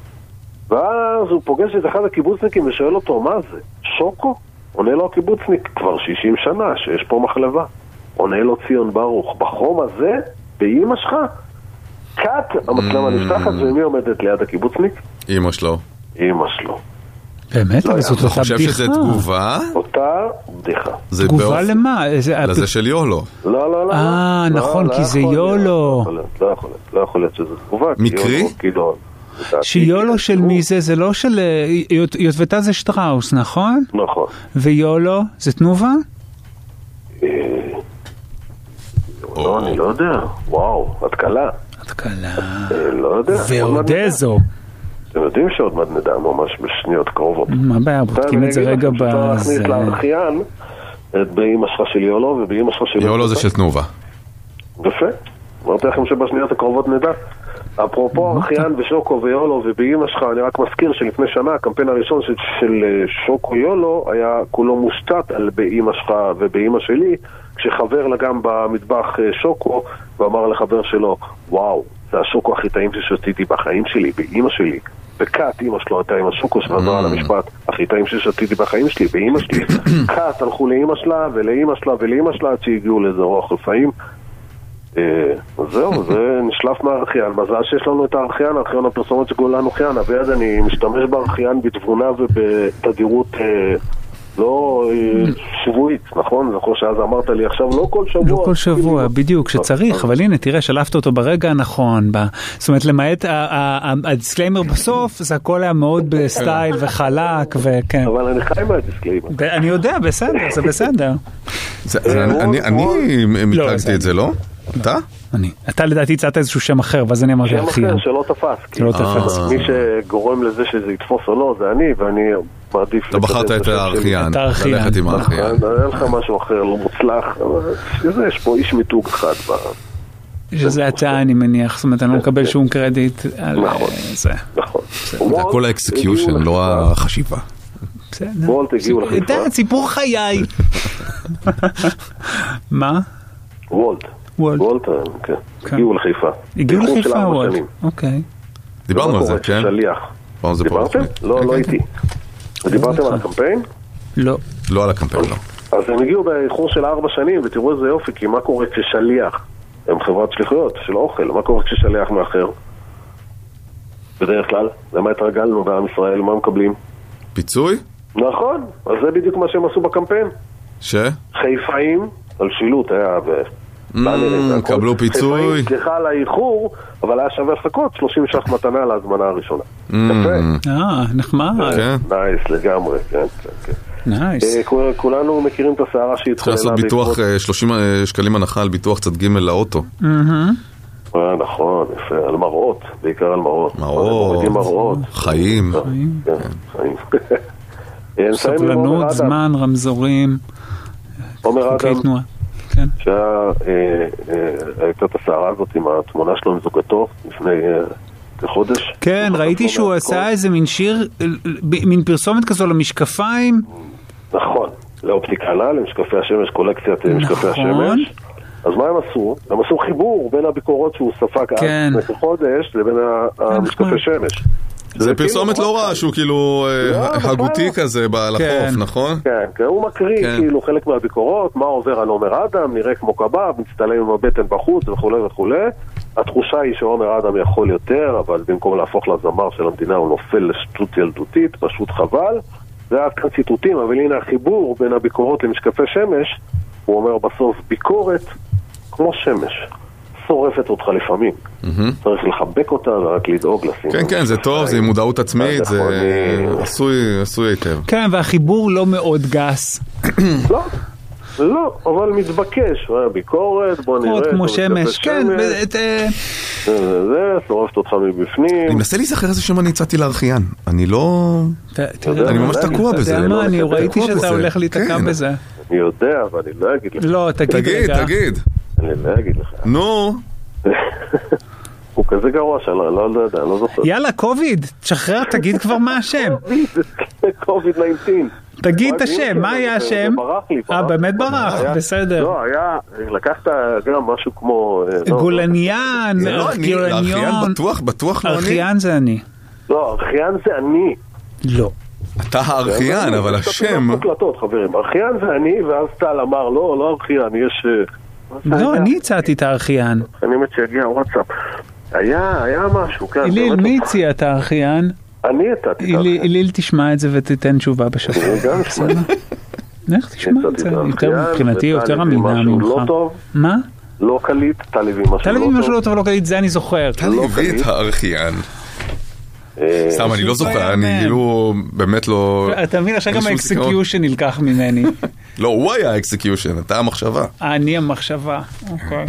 S: ואז הוא פוגש את אחד הקיבוצניקים ושואל אותו, מה זה? שוקו? עונה לו הקיבוצניק, כבר 60 שנה שיש פה מחלבה. עונה לו ציון ברוך, בחום הזה? באמא שלך? קאט, המצלמה נפתחת ומי עומדת ליד הקיבוצניק?
C: אמא שלו.
S: אמא שלו.
D: באמת? אבל זאת אותה בדיחה.
C: אתה חושב שזה תגובה?
S: אותה בדיחה.
D: תגובה למה?
C: לזה של יולו.
S: לא.
D: נכון, כי זה יולו.
S: לא יכול להיות שזה תגובה.
C: מקרי?
D: שיולו של מי זה? זה לא של... יוטבתה זה שטראוס, נכון?
S: נכון.
D: ויולו זה תנובה?
S: לא, אני לא יודע. וואו, התקלה. לא יודע.
D: ועוד איזו.
S: אתם יודעים שעוד מעט נדע ממש בשניות קרובות.
D: מה הבעיה? בודקים את זה רגע בזה.
S: אפשר להכניס לארכיין את באמא שלך של יולו ובאמא שלך של...
C: יולו זה של תנובה.
S: יפה. אמרתי לכם שבשניות הקרובות נדע. אפרופו ארכיין ושוקו ויולו ובאמא שלך, אני רק מזכיר שלפני שנה הקמפיין הראשון של שוקו יולו היה כולו מושתת על באמא שלך ובאמא שלי, כשחבר לה גם במטבח שוקו ואמר לחבר שלו, וואו, זה השוקו הכי טעים ששתיתי בחיים שלי, באמא שלי. בקאט, אמא שלו הייתה עם השוקו שחזרה על המשפט, הכי טעים ששתיתי בחיים שלי, באמא שלי. קאט הלכו לאמא שלה ולאמא שלה ולאמא שלה עד שהגיעו לאיזה רוח רפאים. זהו, זה נשלף מהארכיין. מזל שיש לנו את הארכיין, הארכיון הפרסומת שגולן נוחיין, אבל אני משתמש בארכיין בתבונה ובתדירות לא שבועית, נכון? זכור שאז אמרת לי עכשיו לא כל שבוע.
D: לא כל שבוע, בדיוק, שצריך, אבל הנה, תראה, שלפת אותו ברגע הנכון. זאת אומרת, למעט הדיסקליימר בסוף, זה הכל היה מאוד בסטייל וחלק, וכן.
S: אבל אני חי מהדיסקליימר.
D: אני יודע, בסדר, זה בסדר.
C: אני מתלגתי את זה, לא? אתה?
D: אתה לדעתי הצעת איזשהו שם אחר, ואז אני אמרתי
S: שם אחר שלא תפס. מי שגורם לזה שזה יתפוס או לא, זה אני, ואני מעדיף...
C: אתה בחרת את הארכיין, ללכת עם הארכיין.
S: אין לך משהו אחר, לא מוצלח, יש פה איש מיתוג אחד.
D: שזה אתה, אני מניח, זאת אומרת, אני לא מקבל שום קרדיט על זה.
S: נכון.
C: זה כל האקסקיושן, לא החשיבה.
S: וולט הגיעו לחיפה.
D: סיפור חיי. מה?
S: וולט, כן. הגיעו לחיפה.
D: הגיעו לחיפה וולט, אוקיי.
C: דיברנו על זה, כן?
S: דיברתם? לא איתי. דיברתם על הקמפיין?
D: לא.
C: לא על הקמפיין, לא.
S: אז הם הגיעו באיחור של 4 שנים, ותראו איזה יופי, כי מה קורה כששליח? הם חברת שליחויות של אוכל, מה קורה כששליח מאחר? בדרך כלל, למה התרגלנו בעם ישראל, מה מקבלים?
C: פיצוי?
S: נכון, אז זה בדיוק מה שהם עשו בקמפיין. חיפאים, על שילוט היה
C: קבלו פיצוי.
S: חיפאים, סליחה על האיחור, אבל היה שווה לחכות 30 ש"ח מתנה להזמנה הראשונה.
D: נחמד.
S: נייס, לגמרי, כן.
D: נייס.
S: כולנו מכירים את הסערה שהתחוללה.
C: צריך לעשות ביטוח 30 שקלים הנחה על ביטוח צד ג' לאוטו.
S: נכון, יפה, על מראות, בעיקר על מראות.
C: מראות, חיים.
D: סבלנות, זמן, רמזורים, חוקי תנועה.
S: שהייתה את הסערה הזאת עם התמונה שלו עם זוגתו לפני כחודש.
D: כן, ראיתי שהוא עשה איזה מין שיר, מין פרסומת כזו למשקפיים.
S: נכון, לאופטיקלה, למשקפי השמש, קולקציית משקפי השמש. אז מה הם עשו? הם עשו חיבור בין הביקורות שהוא ספק לפני כחודש לבין המשקפי שמש.
C: זה פרסומת לא רע, שהוא כאילו הגותי כזה על החוף, נכון?
S: כן, הוא מקריא כאילו חלק מהביקורות, מה עובר על עומר אדם, נראה כמו קבב, מצטלם עם הבטן בחוץ וכו' וכו'. התחושה היא שעומר אדם יכול יותר, אבל במקום להפוך לזמר של המדינה הוא נופל לשטות ילדותית, פשוט חבל. זה היה כאן ציטוטים, אבל הנה החיבור בין הביקורות למשקפי שמש, הוא אומר בסוף ביקורת כמו שמש. שורפת אותך לפעמים. צריך לחבק אותה ורק לדאוג לשים.
C: כן, כן, זה טוב, זה עם מודעות עצמית, זה עשוי היטב.
D: כן, והחיבור לא מאוד גס.
S: לא, אבל מתבקש. ביקורת, בוא נראה.
D: כמו שמש, כן.
S: זה, שורפת אותך מבפנים.
C: אני מנסה להיזכר איזה שם אני הצעתי לארכיין. אני לא... אני ממש תקוע בזה.
D: אתה יודע מה, אני ראיתי שאתה הולך להתקע בזה.
S: אני יודע, אבל אני לא אגיד לך.
D: לא, תגיד.
S: אני לא אגיד לך.
C: נו.
S: הוא כזה גרוע שלא, לא יודע, לא זוכר.
D: יאללה, קוביד, תשחרר, תגיד כבר מה השם.
S: קוביד 19.
D: תגיד את השם, מה היה השם? באמת ברח, בסדר.
S: לא, היה, לקחת גם משהו כמו...
D: גולניאן,
C: ארכיין, בטוח לא אני.
D: ארכיין זה אני.
S: לא, ארכיין זה אני.
D: לא.
C: אתה הארכיין, אבל השם...
S: חברים, ארכיין זה אני, ואז טל אמר, לא ארכיין, יש...
D: לא, אני הצעתי את הארכיין.
S: אני מת שיגיע וואטסאפ. היה משהו, כן.
D: איליל, מי הציע את הארכיין?
S: אני הצעתי את הארכיין.
D: איליל, תשמע את זה ותתן תשובה בשבוע.
S: אני גם אשמע.
D: איך תשמע את זה? מבחינתי יותר אמינה ממך.
S: לא טוב.
D: מה?
S: לא קליט, טל הביא משהו לא טוב.
D: טל הביא משהו לא טוב ולא קליט, זה אני זוכר.
C: טל הביא את הארכיין. סתם, אני לא זוכר, אני כאילו באמת לא...
D: אתה מבין, עכשיו גם האקסקיושן נלקח ממני.
C: לא, הוא היה האקסקיושן, אתה המחשבה.
D: אני המחשבה, אוקיי.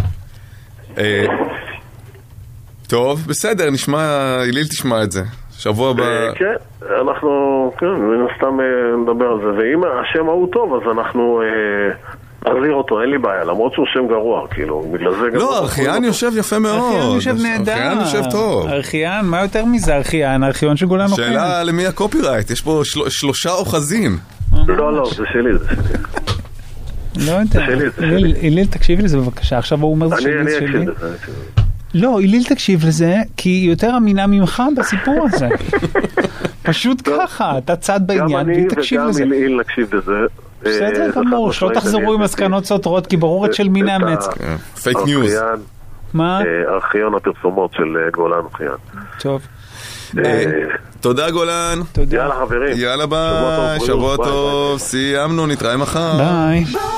C: טוב, בסדר, נשמע, איליל תשמע את זה. שבוע הבא...
S: כן, אנחנו, סתם נדבר על זה, ואם השם ההוא טוב, אז אנחנו... נחזיר אותו, אין לי בעיה, למרות שהוא שם גרוע, כאילו, בגלל זה...
C: לא, ארכיין יושב יפה מאוד.
D: ארכיין יושב נהדר.
C: ארכיין יושב טוב.
D: ארכיין, מה יותר מזה ארכיין? הארכיון של גולן אוכן.
C: שאלה למי הקופירייט, יש פה 3 אוחזים.
S: לא, זה שלי.
D: לא יודע. איליל, תקשיבי לזה בבקשה, עכשיו הוא אומר זה שלי.
S: אני אקשיב לזה.
D: לא, איליל תקשיב לזה, כי היא יותר אמינה ממך בסיפור הזה. פשוט ככה, אתה צד בעניין, והיא תקשיב לזה.
S: גם איליל נקשיב לזה.
D: בסדר גמור, שלא תחזרו עם מסקנות סותרות, כי ברור את של מי נאמץ.
C: פייק ניוז.
D: מה?
S: ארכיון הפרסומות של גולן ארכיין.
D: טוב.
C: תודה גולן.
S: יאללה חברים.
C: יאללה ביי, שבוע טוב. סיימנו, נתראה מחר.
D: ביי.